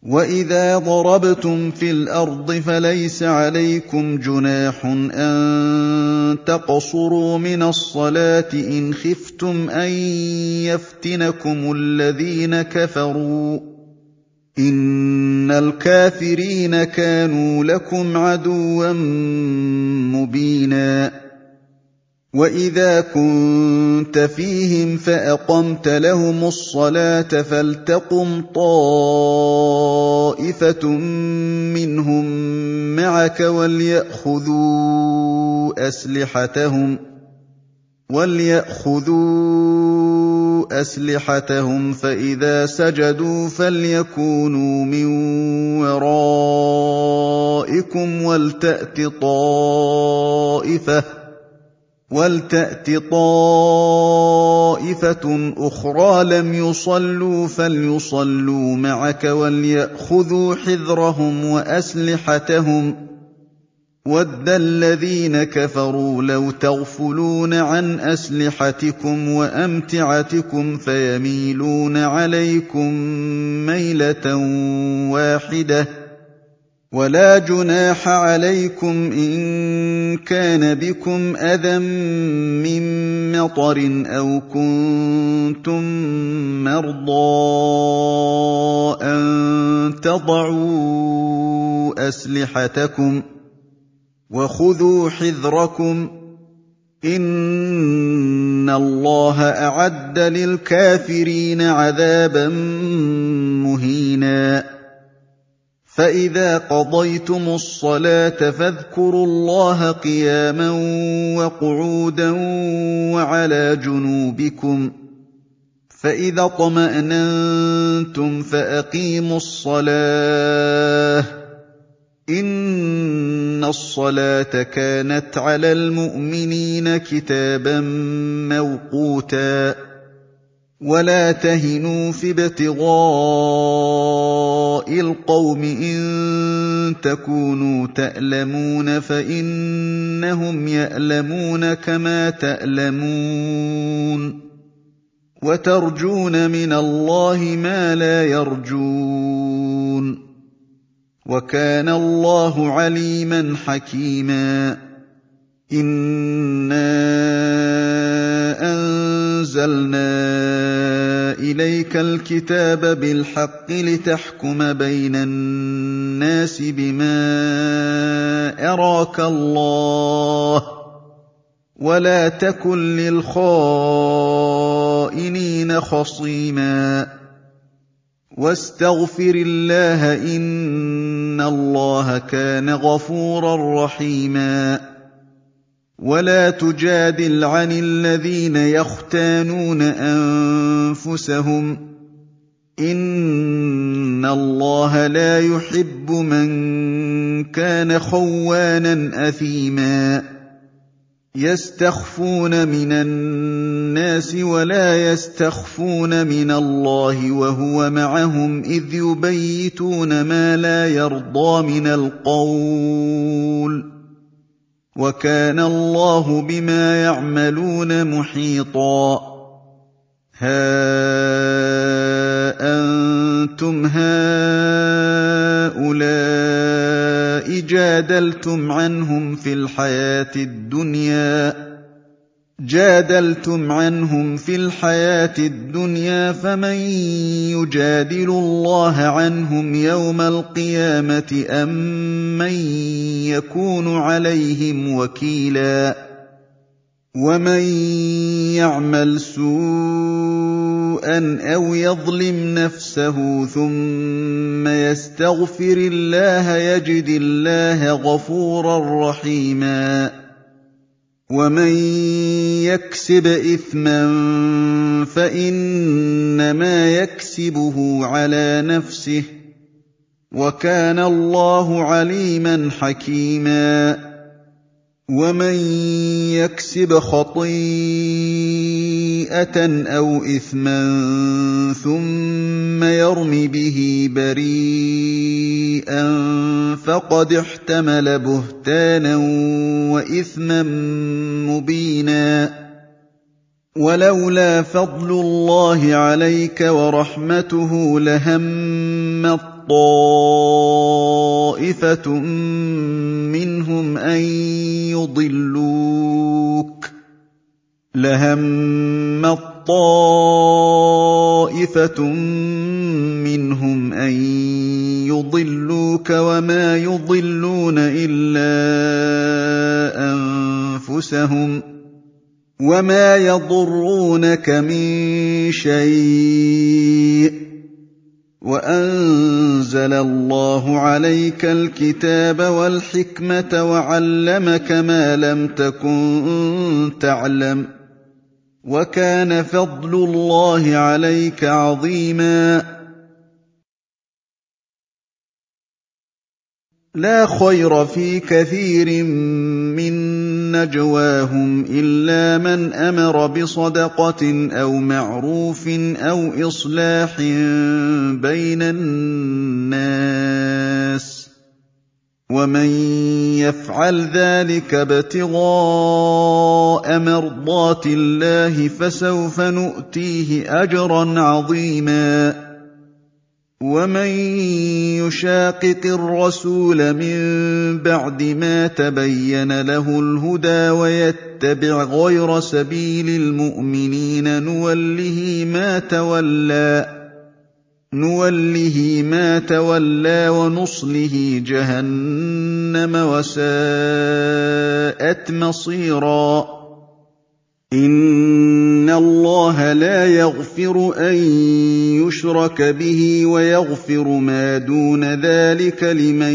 وَإِذَا ضَرَبْتُمْ فِي الْأَرْضِ فَلَيْسَ عَلَيْكُمْ جُنَاحٌ أَن تَقْصُرُوا مِنَ الصَّلَاةِ إِنْ خِفْتُمْ أَن يَفْتِنَكُمُ الَّذِينَ كَفَرُوا ۚ إِنَّ الْكَافِرِينَ كَانُوا لَكُمْ عَدُوًّا مُّبِينًا وَإِذَا كُنتَ فِيهِمْ فَأَقَمْتَ لَهُمُ الصَّلَاةَ فَلْتَقُمْ طَائِفَةٌ مِّنْهُم مَّعَكَ وَلْيَأْخُذُوا أَسْلِحَتَهُمْ فَإِذَا سَجَدُوا فَلْيَكُونُوا مِن وَرَائِكُمْ وَلْتَأْتِ طَائِفَةٌ أُخْرَىٰ لَمْ يُصَلُّوا فَلْيُصَلُّوا مَعَكَ وَلْيَأْخُذُوا حِذْرَهُمْ وَأَسْلِحَتَهُمْ ۗ وَدَّ الَّذِينَ كَفَرُوا لَوْ تَغْفُلُونَ عَنْ أَسْلِحَتِكُمْ وَأَمْتِعَتِكُمْ فَيَمِيلُونَ عَلَيْكُم مَّيْلَةً وَاحِدَةً ۚ وَلَا جُنَاحَ عَلَيْكُمْ إِن كَانَ بِكُمْ أَذًى مِّن مَّطَرٍ أَوْ كُنتُم مَّرْضَىٰ أَن تَضَعُوا أَسْلِحَتَكُمْ ۖ وَخُذُوا حِذْرَكُمْ ۗ إِنَّ اللَّهَ أَعَدَّ لِلْكَافِرِينَ عَذَابًا مُّهِينًا فَإِذَا قَضَيْتُمُ الصَّلَاةَ فَاذْكُرُوا اللَّهَ قِيَامًا وَقُعُودًا وَعَلَىٰ جُنُوبِكُمْ ۚ فَإِذَا اطْمَأْنَنتُمْ فَأَقِيمُوا الصَّلَاةَ ۚ إِنَّ الصَّلَاةَ كَانَتْ عَلَى الْمُؤْمِنِينَ كِتَابًا مَّوْقُوتًا وَلَا تَهِنُوا فِي ابْتِغَاءِ الْقَوْمِ إِن تَكُونُوا تَأْلَمُونَ فَإِنَّهُمْ يَأْلَمُونَ كَمَا تَأْلَمُونَ وَتَرْجُونَ مِنَ اللَّهِ مَا لَا يَرْجُونَ ۗ وَكَانَ اللَّهُ عَلِيمًا حَكِيمًا إِنَّا أَنزَلْنَا إِلَيْكَ الْكِتَابَ بِالْحَقِّ لِتَحْكُمَ بَيْنَ النَّاسِ بِمَا أَرَاكَ اللَّهُ ۚ وَلَا تَكُن لِّلْخَائِنِينَ خَصِيمًا وَاسْتَغْفِرِ اللَّهَ ۖ إِنَّ اللَّهَ كَانَ غَفُورًا رَّحِيمًا وَلَا تُجَادِلْ عَنِ الَّذِينَ يَخْتَانُونَ أَنفُسَهُمْ ۚ إِنَّ اللَّهَ لَا يُحِبُّ مَن كَانَ خَوَّانًا أَثِيمًا يَسْتَخْفُونَ مِنَ النَّاسِ وَلَا يَسْتَخْفُونَ مِنَ اللَّهِ وَهُوَ مَعَهُمْ إِذْ يُبَيِّتُونَ مَا لَا يَرْضَىٰ مِنَ الْقَوْلِ ۚ وَكَانَ اللَّهُ بِمَا يَعْمَلُونَ مُحِيطًا هَا أَنتُمْ هَٰؤُلَاءِ جَادَلْتُمْ عنهم في الحياة الدنيا فمن يجادل الله عنهم يوم القيامة أم من يكون عليهم وكيلا ومن يعمل سوءا أو يظلم نفسه ثم يستغفر الله يجد الله غفورا رحيما ومن يكسب إثما فإنما يكسبه على نفسه وكان الله عليما حكيما ومن يكسب خطيئة أو إثما ثم يرم به بريئا فقد احتمل بهتانا وإثما مبينا ولولا فضل الله عليك ورحمته لهمت طَائِفَةٌ مِّنْهُمْ أَن يُضِلُّوكَ وَمَا يُضِلُّونَ إِلَّا أَنفُسَهُمْ وَمَا يَضُرُّونَكَ مِن شَيْءٍ ۚ وَأَنزَلَ اللَّهُ عَلَيْكَ الْكِتَابَ وَالْحِكْمَةَ وَعَلَّمَكَ مَا لَمْ تَكُن تَعْلَمُ ۚ وَكَانَ فَضْلُ اللَّهِ عَلَيْكَ عَظِيمًا. لَا خَيْرَ فِي كَثِيرٍ مِّن نَّجْوَاهُمْ إِلَّا مَنْ أَمَرَ بِصَدَقَةٍ أَوْ مَعْرُوفٍ أَوْ إِصْلَاحٍ بَيْنَ النَّاسِ ۚ وَمَن يَفْعَلْ ذَٰلِكَ ابْتِغَاءَ مَرْضَاتِ اللَّهِ فَسَوْفَ نُؤْتِيهِ أَجْرًا عَظِيمًا. وَمَن يُشَاقِقِ الرَّسُولَ مِن بَعْدِ مَا تَبَيَّنَ لَهُ الْهُدَىٰ وَيَتَّبِعْ غَيْرَ سَبِيلِ الْمُؤْمِنِينَ نُوَلِّهِ مَا تَوَلَّىٰ وَنُصْلِهِ جَهَنَّمَ وَسَاءَتْ مَصِيرًا. إِنَّ اللَّهَ لَا يَغْفِرُ أَن يُشْرَكَ بِهِ وَيَغْفِرُ مَا دُونَ ذَٰلِكَ لِمَن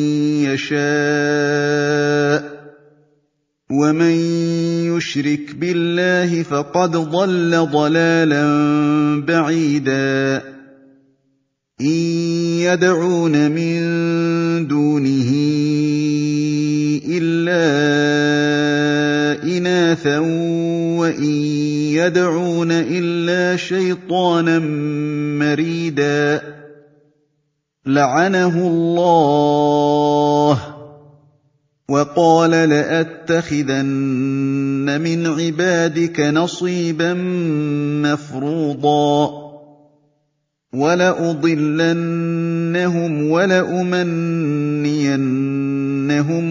يَشَاءُ ۚ وَمَن يُشْرِكْ بِاللَّهِ فَقَدْ ضَلَّ ضَلَالًا بَعِيدًا. إِن يَدْعُونَ مِن دُونِهِ إِلَّا إِنَاثًا وَإِن يَدْعُونَ إِلَّا شَيْطَانًا مَّرِيدًا. لَّعَنَهُ اللَّهُ وَقَالَ لَأَتَّخِذَنَّ مِنْ عِبَادِكَ نَصِيبًا مَّفْرُوضًا. وَلَأُضِلَّنَّهُمْ وَلَأُمَنِّيَنَّهُمْ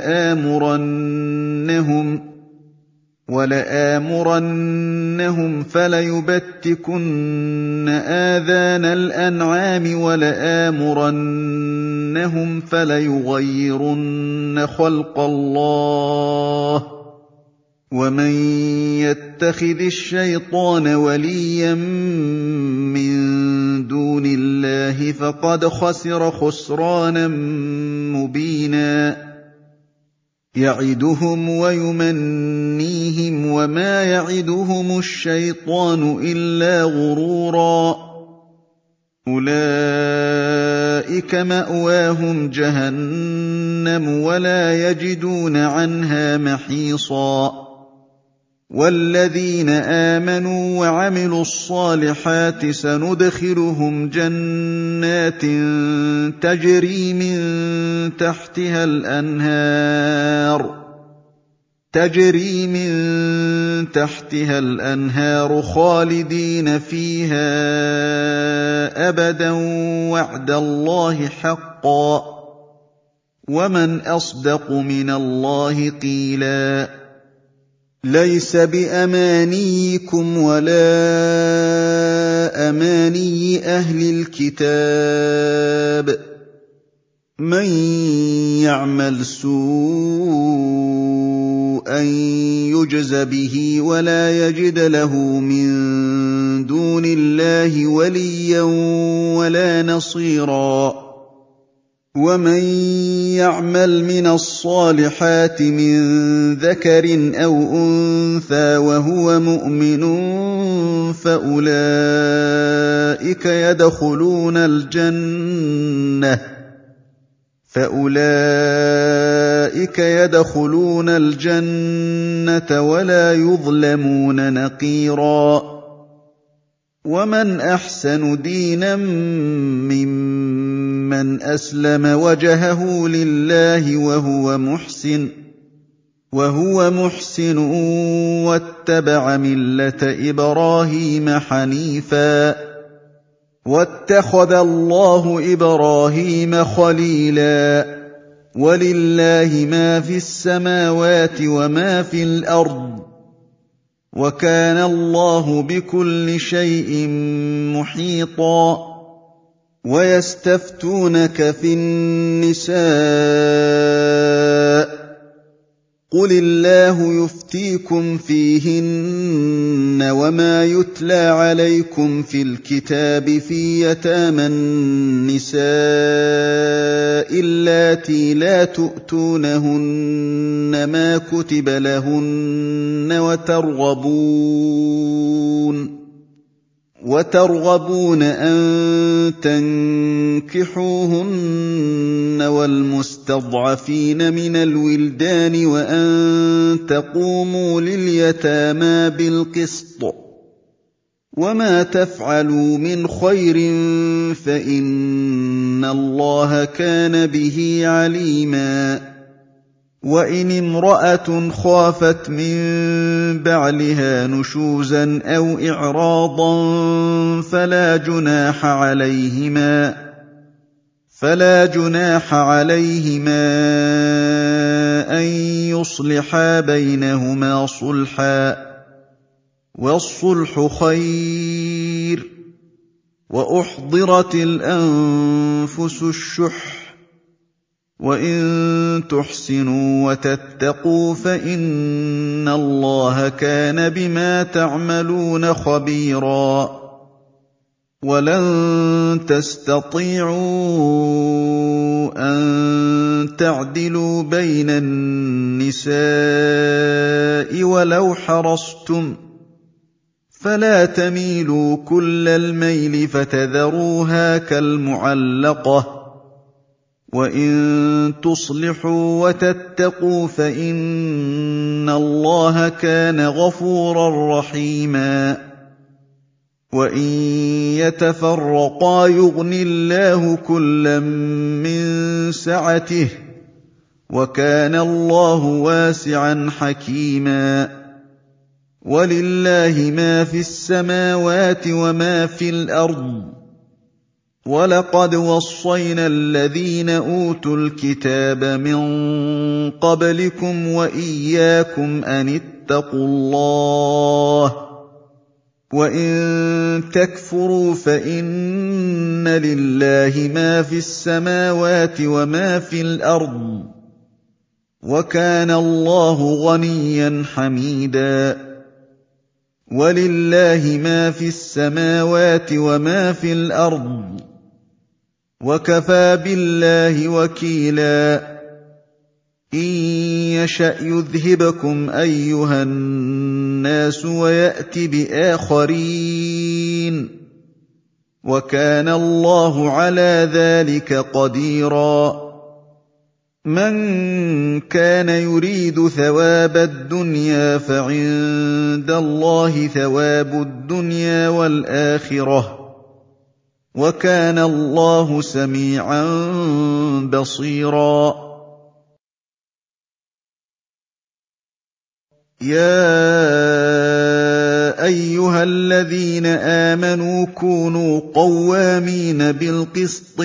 وَلَآمُرَنَّهُمْ فَلَيُبَتِّكُنَّ آذَانَ الْأَنْعَامِ وَلَآمُرَنَّهُمْ فَلَيُغَيِّرُنَّ خَلْقَ اللَّهِ ۚ وَمَن يَتَّخِذِ الشَّيْطَانَ وَلِيًّا مِّن دُونِ اللَّهِ فَقَدْ خَسِرَ خُسْرَانًا مُّبِينًا. يَعِدُهُمْ وَيُمَنِّيهِمْ وَمَا يَعِدُهُمُ الشَّيْطَانُ إِلَّا غُرُورًا. أُولَٰئِكَ مَأْوَاهُمْ جَهَنَّمُ وَلَا يَجِدُونَ عَنْهَا مَحِيصًا. وَالَّذِينَ آمَنُوا وَعَمِلُوا الصَّالِحَاتِ سَنُدْخِلُهُمْ جَنَّاتٍ تَجْرِي مِن تَحْتِهَا الْأَنْهَارُ خَالِدِينَ فِيهَا أَبَدًا ۖ وَعْدَ اللَّهِ حَقًّا ۚ وَمَنْ أَصْدَقُ مِنَ اللَّهِ قِيلًا. لَيْسَ بِأَمَانِيِّكُمْ وَلَا أَمَانِيِّ أَهْلِ الْكِتَابِ ۗ مَن يَعْمَلْ سُوءًا يُجْزَ بِهِ وَلَا يَجِدْ لَهُ مِن دُونِ اللَّهِ وَلِيًّا وَلَا نَصِيرًا. وَمَن يَعْمَلْ مِنَ الصَّالِحَاتِ مِن ذَكَرٍ أَوْ أُنثَىٰ وَهُوَ مُؤْمِنٌ فَأُولَٰئِكَ يَدْخُلُونَ الْجَنَّةَ وَلَا يُظْلَمُونَ نَقِيرًا. وَمَنْ أَحْسَنُ دِينًا مِّمَّنْ أَسْلَمَ وَجْهَهُ لِلَّهِ وَهُوَ مُحْسِنٌ وَاتَّبَعَ مِلَّةَ إِبْرَاهِيمَ حَنِيفًا ۗ واتخذ الله إبراهيم خليلا ولله ما في السماوات وما في الأرض وكان الله بكل شيء محيطا ويستفتونك في النساء قل الله يفتيكم فيهن وما يتلى عليكم في الكتاب في يتامى النساء اللاتي لا تؤتونهن ما كتب لهن وترغبون أن تنكحوهن والمستضعفين من الولدان وأن تقوموا لليتامى بالقسط وما تفعلوا من خير فإن الله كان به عليما وإن امرأة خافت من بعلها نشوزا أو إعراضا فلا جناح عليهما أن يصلحا بينهما صلحا والصلح خير وأحضرت الأنفس الشح وإن تحسنوا وتتقوا فإن الله كان بما تعملون خبيرا ولن تستطيعوا أن تعدلوا بين النساء ولو حرصتم فلا تميلوا كل الميل فتذروها كالمعلقة وإن تصلحوا وتتقوا فإن الله كان غفورا رحيما وإن يتفرقا يغن الله كلا من سعته وكان الله واسعا حكيما ولله ما في السماوات وما في الأرض ولقد وصينا الذين أوتوا الكتاب من قبلكم وإياكم أن اتقوا الله وإن تكفروا فإن لله ما في السماوات وما في الأرض وكان الله غنيا حميدا ولله ما في السماوات وما في الأرض وكفى بالله وكيلا إن يشأ يذهبكم أيها الناس ويأت بآخرين وكان الله على ذلك قديرا من كان يريد ثواب الدنيا فعند الله ثواب الدنيا والآخرة وكان الله سميعا بصيرا يا أيها الذين آمنوا كونوا قوامين بالقسط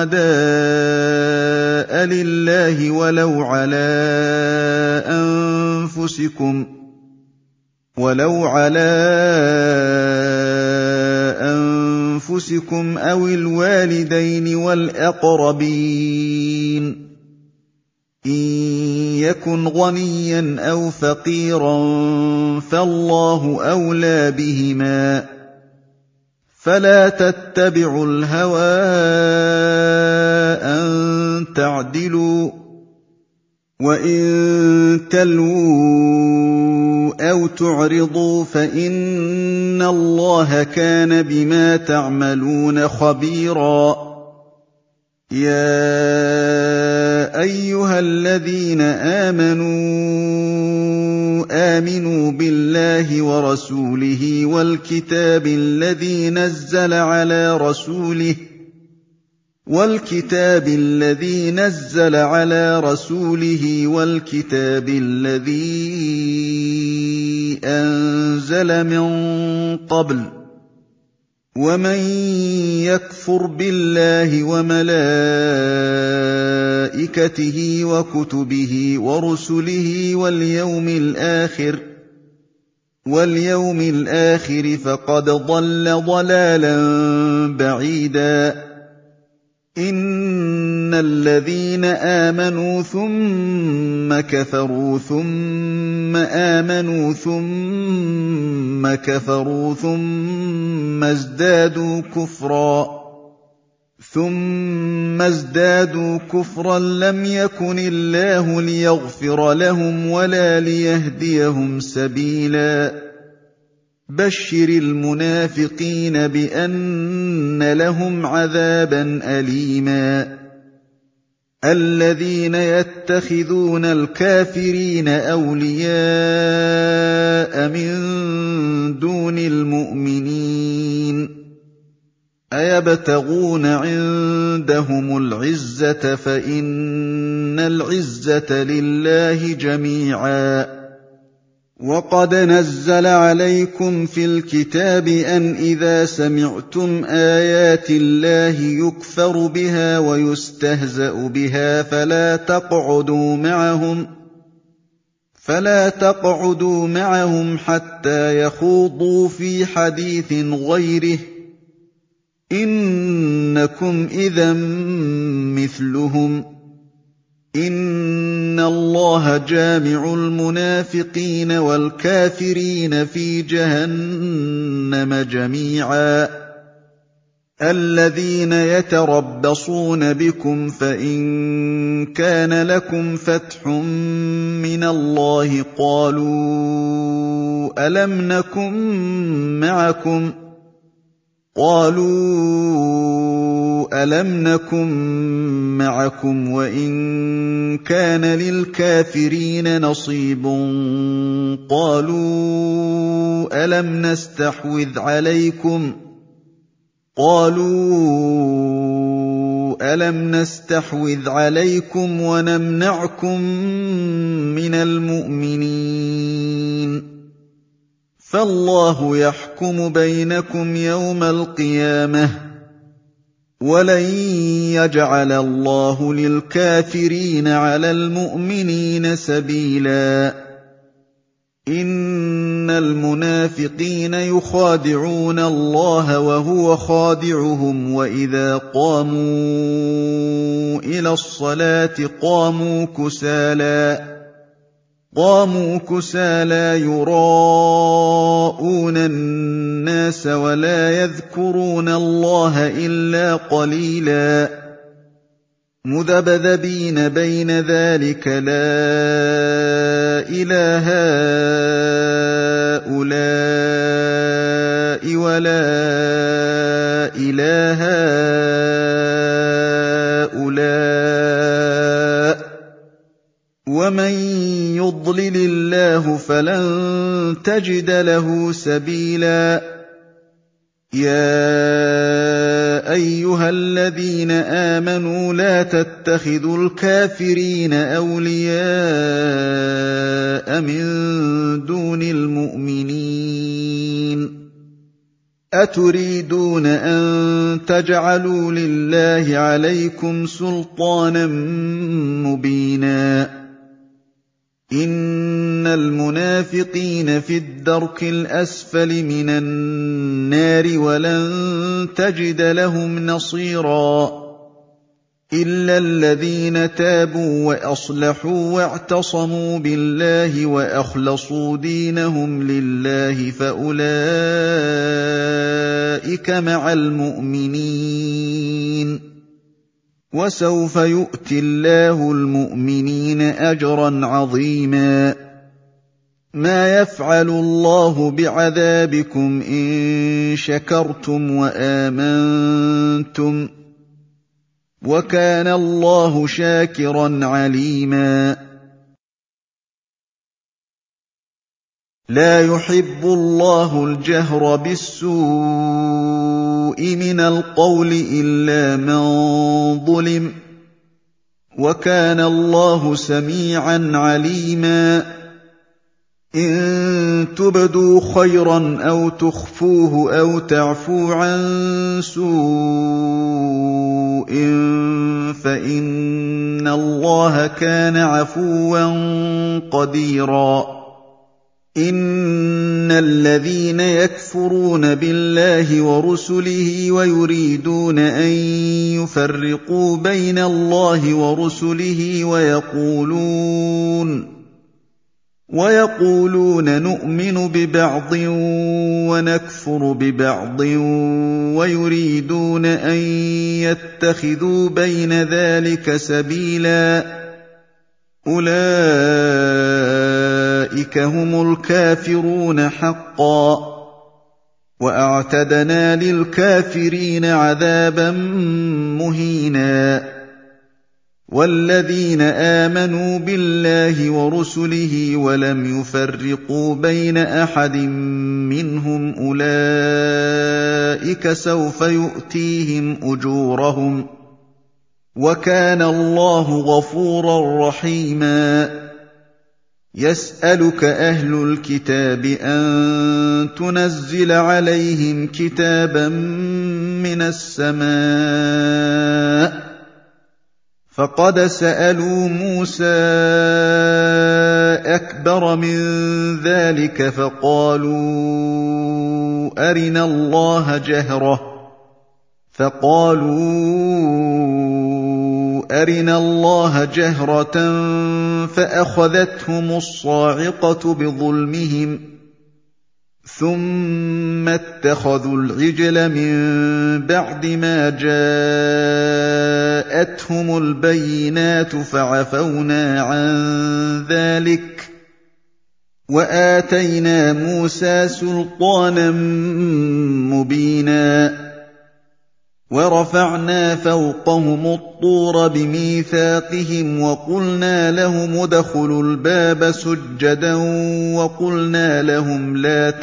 شهداء لله ولو على أنفسكم أو الوالدين والأقربين إن يكن غنيا أو فقيرا فالله أولى بهما فلا تتبعوا الهوى أن تعدلوا وإن تلووا أو تعرضوا فإن الله كان بما تعملون خبيرا يا أيها الذين آمنوا بالله ورسوله والكتاب الذي نزل على رسوله والكتاب الذي أنزل من قبل ومن يكفر بالله وملائكته وكتبه ورسله واليوم الآخر فقد ضل ضلالا بعيدا إن الذين آمنوا ثم كفروا ثم آمنوا ثم كفروا ثم ازدادوا كفرا لم يكن الله ليغفر لهم ولا ليهديهم سبيلا بشر المنافقين بأن لهم عذابا أليما الذين يتخذون الكافرين أولياء من دون المؤمنين أيبتغون عندهم العزة فإن العزة لله جميعا وقد نزل عليكم في الكتاب أن إذا سمعتم آيات الله يكفر بها ويستهزأ بها فلا تقعدوا معهم حتى يخوضوا في حديث غيره إنكم إذا مثلهم إن الله جامع المنافقين والكافرين في جهنم جميعا الذين يتربصون بكم فإن كان لكم فتح من الله قالوا ألم نكن معكم وإن كان للكافرين نصيب قالوا ألم نستحوذ عليكم ونمنعكم من المؤمنين فالله يحكم بينكم يوم القيامة ولن يجعل الله للكافرين على المؤمنين سبيلا إن المنافقين يخادعون الله وهو خادعهم وإذا قاموا إلى الصلاة قاموا كسالى يراءون الناس ولا يذكرون الله إلا قليلا مذبذبين بين ذلك لا إله هؤلاء ولا إله هؤلاء ومن يضلل الله فلن تجد له سبيلا يا أيها الذين آمنوا لا تتخذوا الكافرين أولياء من دون المؤمنين أتريدون أن تجعلوا لله عليكم سلطانا مبينا إن المنافقين في الدرك الأسفل من النار ولن تجد لهم نصيرا إلا الذين تابوا وأصلحوا واعتصموا بالله وأخلصوا دينهم لله فأولئك مع المؤمنين وسوف يؤتي الله المؤمنين أجرا عظيما ما يفعل الله بعذابكم إن شكرتم وآمنتم وكان الله شاكرا عليما لا يحب الله الجهر بالسوء من القول إلا من ظلم وكان الله سميعا عليما إن تبدوا خيرا أو تخفوه أو تعفوا عن سوء فإن الله كان عفوا قديرا إن الذين يكفرون بالله ورسله ويريدون أن يفرقوا بين الله ورسله ويقولون نؤمن ببعض ونكفر ببعض ويريدون أن يتخذوا بين ذلك سبيلا أولئك هم الكافرون حقا وأعتدنا للكافرين عذابا مهينا والذين آمنوا بالله ورسله ولم يفرقوا بين أحد منهم أولئك سوف يؤتيهم أجورهم وكان الله غفورا رحيما يسألك أهل الكتاب أن تنزل عليهم كتابا من السماء فقد سألوا موسى أكبر من ذلك فقالوا أرنا الله جهرة فأخذتهم الصاعقة بظلمهم ثم اتخذوا العجل من بعد ما جاءتهم البينات فعفونا عن ذلك وآتينا موسى سلطانا مبينا ورفعنا فوقهم الطور بميثاقهم وقلنا لهم ادخلوا الباب سجدا وقلنا لهم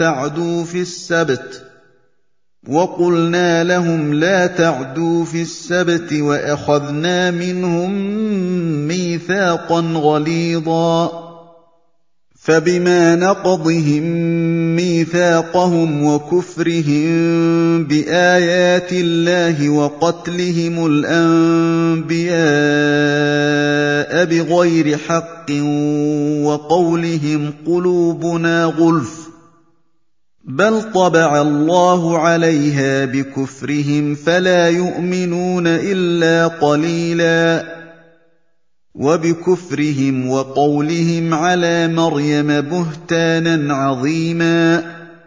لا تعدوا في السبت وأخذنا منهم ميثاقا غليظا فبما نقضهم ميثاقهم وكفرهم بآيات الله وقتلهم الأنبياء بغير حق وقولهم قلوبنا غلف بل طبع الله عليها بكفرهم فلا يؤمنون إلا قليلا وبكفرهم وقولهم على مريم بهتانا عظيما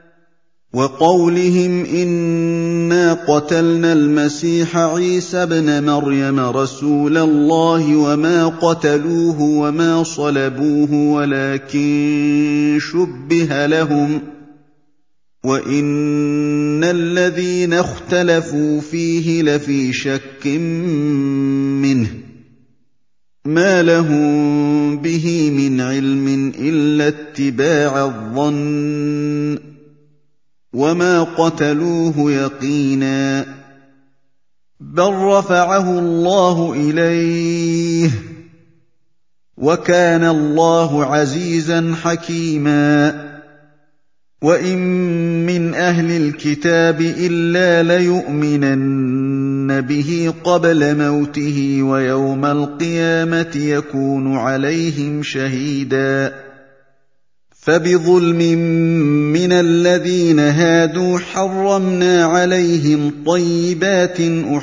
وقولهم إنا قتلنا المسيح عيسى ابن مريم رسول الله وما قتلوه وما صلبوه ولكن شبه لهم وإن الذين اختلفوا فيه لفي شك منه ما لهم به من علم إلا اتباع الظن وما قتلوه يقينا بل رفعه الله إليه وكان الله عزيزا حكيما وإن من أهل الكتاب إلا ليؤمنن به قبل موته ويوم القيامة يكون عليهم شهيدا فبظلم من الذين هادوا حرمنا عليهم طيبات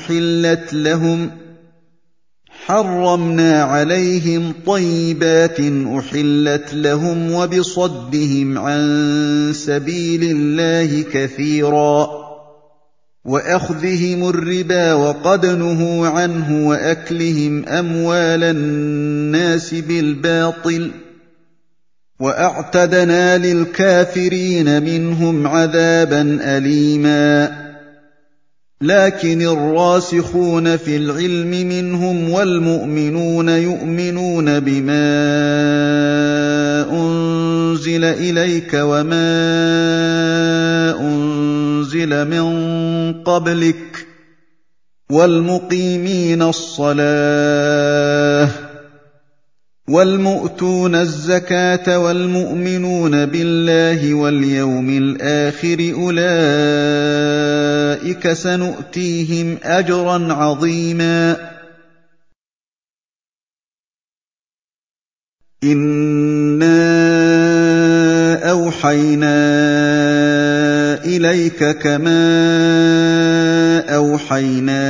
أحلت لهم وبصدهم عن سبيل الله كثيرا وأخذهم الربا وقد نهوا عنه وأكلهم أموال الناس بالباطل وأعتدنا للكافرين منهم عذابا أليما لكن الراسخون في العلم منهم والمؤمنون يؤمنون بما أنزل إليك وما أنزل من قبلك والمقيمين الصلاة وَالْمُؤْتُونَ الزَّكَاةَ وَالْمُؤْمِنُونَ بِاللَّهِ وَالْيَوْمِ الْآخِرِ أُولَٰئِكَ سَنُؤْتِيهِمْ أَجْرًا عَظِيمًا إِنَّا أَوْحَيْنَا إِلَيْكَ كَمَا أَوْحَيْنَا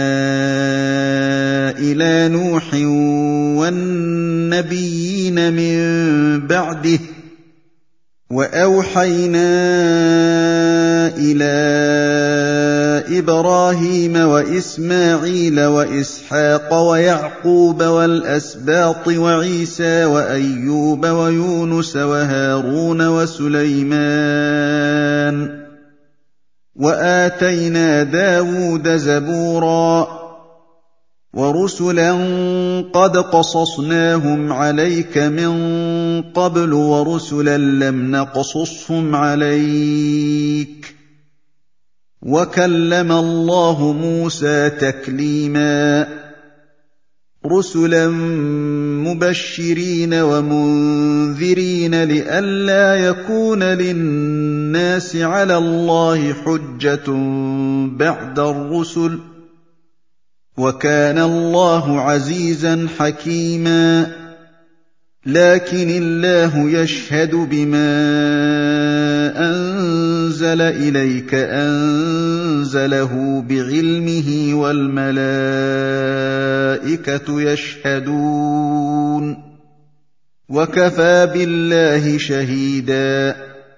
إِلَىٰ نُوحٍ وَالنَّبِيِّينَ مِن بَعْدِهِ وَأَوْحَيْنَا إِلَىٰ إِبْرَاهِيمَ وَإِسْمَاعِيلَ وَإِسْحَاقَ وَيَعْقُوبَ وَالْأَسْبَاطِ وَعِيسَىٰ وَأَيُّوبَ وَيُونُسَ وَهَارُونَ وَسُلَيْمَانَ وَآتَيْنَا دَاوُودَ زَبُورًا وَرُسُلًا قَدْ قَصَصْنَاهُمْ عَلَيْكَ مِن قَبْلُ وَرُسُلًا لَّمْ نَقْصُصْهُمْ عَلَيْكَ ۚ وَكَلَّمَ اللَّهُ مُوسَىٰ تَكْلِيمًا رُسُلًا مُّبَشِّرِينَ وَمُنذِرِينَ لِئَلَّا يَكُونَ لِلنَّاسِ عَلَى اللَّهِ حُجَّةٌ بَعْدَ الرُّسُلِ ۚ وَكَانَ اللَّهُ عَزِيزًا حَكِيمًا لَّٰكِنِ اللَّهُ يَشْهَدُ بِمَا أَنزَلَ إِلَيْكَ أَنزَلَهُ بِعِلْمِهِ وَالْمَلَائِكَةُ يَشْهَدُونَ ۚ وَكَفَىٰ بِاللَّهِ شَهِيدًا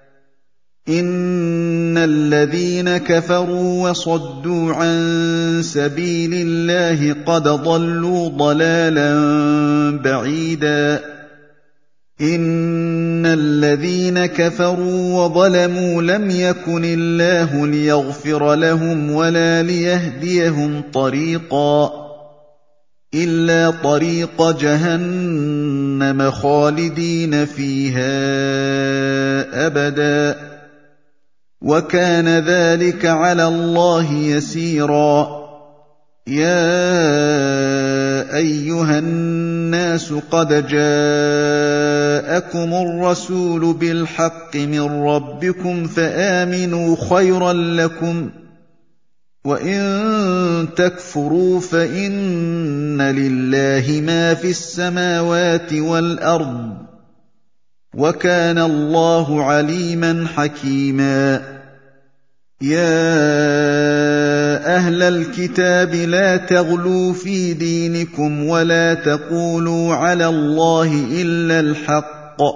إِنَّ الَّذِينَ كَفَرُوا وَصَدُّوا عَن سَبِيلِ اللَّهِ قَدْ ضَلُّوا ضَلَالًا بَعِيدًا إِنَّ الَّذِينَ كَفَرُوا وَظَلَمُوا لَمْ يَكُنِ اللَّهُ لِيَغْفِرَ لَهُمْ وَلَا لِيَهْدِيَهُمْ طَرِيقًا إِلَّا طَرِيقَ جَهَنَّمَ خَالِدِينَ فِيهَا أَبَدًا ۚ وَكَانَ ذَٰلِكَ عَلَى اللَّهِ يَسِيرًا يَا أَيُّهَا النَّاسُ قَدْ جَاءَكُمُ الرَّسُولُ بِالْحَقِّ مِن رَّبِّكُمْ فَآمِنُوا خَيْرًا لَّكُمْ ۚ وَإِن تَكْفُرُوا فَإِنَّ لِلَّهِ مَا فِي السَّمَاوَاتِ وَالْأَرْضِ ۚ وَكَانَ اللَّهُ عَلِيمًا حَكِيمًا يَا أَهْلَ الْكِتَابِ لَا تَغْلُوا فِي دِينِكُمْ وَلَا تَقُولُوا عَلَى اللَّهِ إِلَّا الْحَقَّ ۚ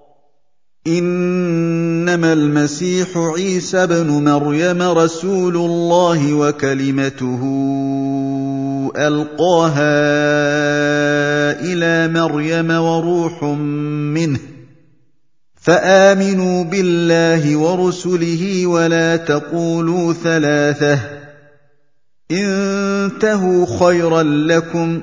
إِنَّمَا الْمَسِيحُ عِيسَى ابْنُ مَرْيَمَ رَسُولُ اللَّهِ وَكَلِمَتُهُ أَلْقَاهَا إِلَىٰ مَرْيَمَ وَرُوحٌ مِّنْهُ ۖ فَآمِنُوا بِاللَّهِ وَرُسُلِهِ وَلَا تَقُولُوا ثَلَاثَةٌ ۚ انتهوا خَيْرًا لَّكُمْ ۚ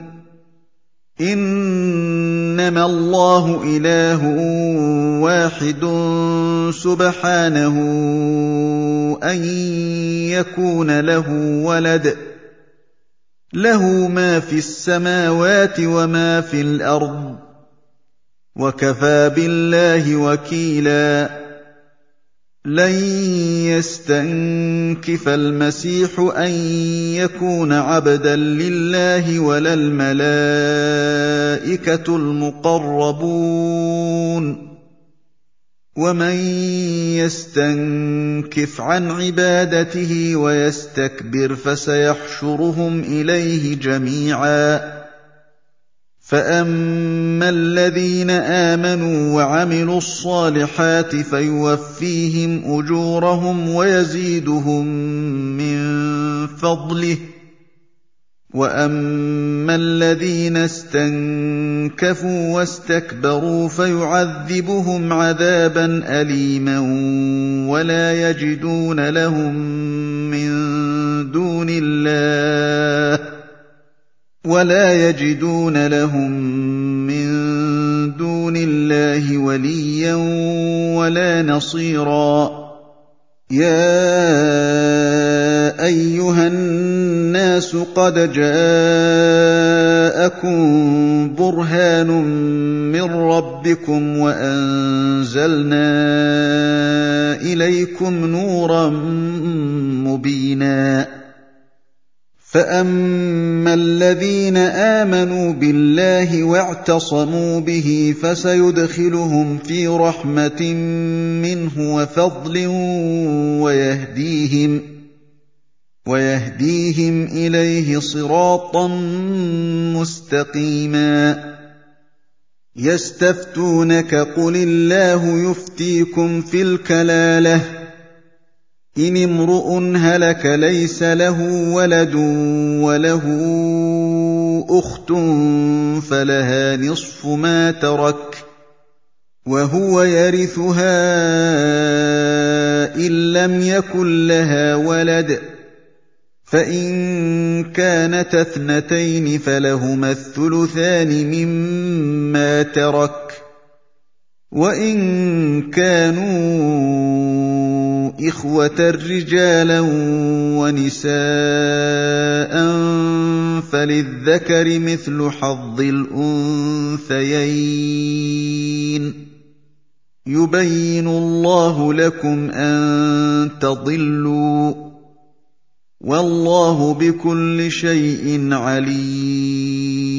إِنَّمَا اللَّهُ إِلَٰهٌ وَاحِدٌ سُبْحَانَهُ أَن يَكُونَ لَهُ وَلَدٌ ۘ لَّهُ مَا فِي السَّمَاوَاتِ وَمَا فِي الْأَرْضِ ۚ وَكَفَىٰ بِاللَّهِ وَكِيلًا لَّن يَسْتَنكِفَ الْمَسِيحُ أَن يَكُونَ عَبْدًا لِّلَّهِ وَلَا الْمَلَائِكَةُ الْمُقَرَّبُونَ ۚ وَمَن يَسْتَنكِفْ عَنْ عِبَادَتِهِ وَيَسْتَكْبِرْ فَسَيَحْشُرُهُمْ إِلَيْهِ جَمِيعًا فَأَمَّا الَّذِينَ آمَنُوا وَعَمِلُوا الصَّالِحَاتِ فَيُوَفِّيهِمْ أُجُورَهُمْ وَيَزِيدُهُم مِّن فَضْلِهِ ۖ وَأَمَّا الَّذِينَ اسْتَنكَفُوا وَاسْتَكْبَرُوا فَيُعَذِّبُهُمْ عَذَابًا أَلِيمًا وَلَا يَجِدُونَ لَهُم مِّن دُونِ اللَّهِ وَلِيًّا وَلَا نَصِيرًا يَا أَيُّهَا النَّاسُ قَدْ جَاءَكُم بُرْهَانٌ مِّن رَّبِّكُمْ وَأَنزَلْنَا إِلَيْكُمْ نُورًا مُّبِينًا فَأَمَّا الَّذِينَ آمَنُوا بِاللَّهِ وَاعْتَصَمُوا بِهِ فَسَيُدْخِلُهُمْ فِي رَحْمَةٍ مِّنْهُ وَفَضْلٍ وَيَهْدِيهِمْ إِلَيْهِ صِرَاطًا مُّسْتَقِيمًا يَسْتَفْتُونَكَ قُلِ اللَّهُ يُفْتِيكُمْ فِي الْكَلَالَةِ ۚ إِنِ امْرُؤٌ هَلَكَ لَيْسَ لَهُ وَلَدٌ وَلَهُ أُخْتٌ فَلَهَا نِصْفُ مَا تَرَكَ وَهُوَ يَرِثُهَا إِن لَّمْ يَكُن لَّهَا وَلَدٌ ۚ فَإِن كَانَتَا اثْنَتَيْنِ فَلَهُمَا الثُّلُثَانِ مِمَّا تَرَكَ ۚ وَإِن كَانُوا إِخْوَةً رِّجَالًا وَنِسَاءً فَلِلذَّكَرِ مِثْلُ حَظِّ الْأُنثَيَيْنِ ۗ يُبَيِّنُ اللَّهُ لَكُمْ أَن تَضِلُّوا ۗ وَاللَّهُ بِكُلِّ شَيْءٍ عَلِيمٌ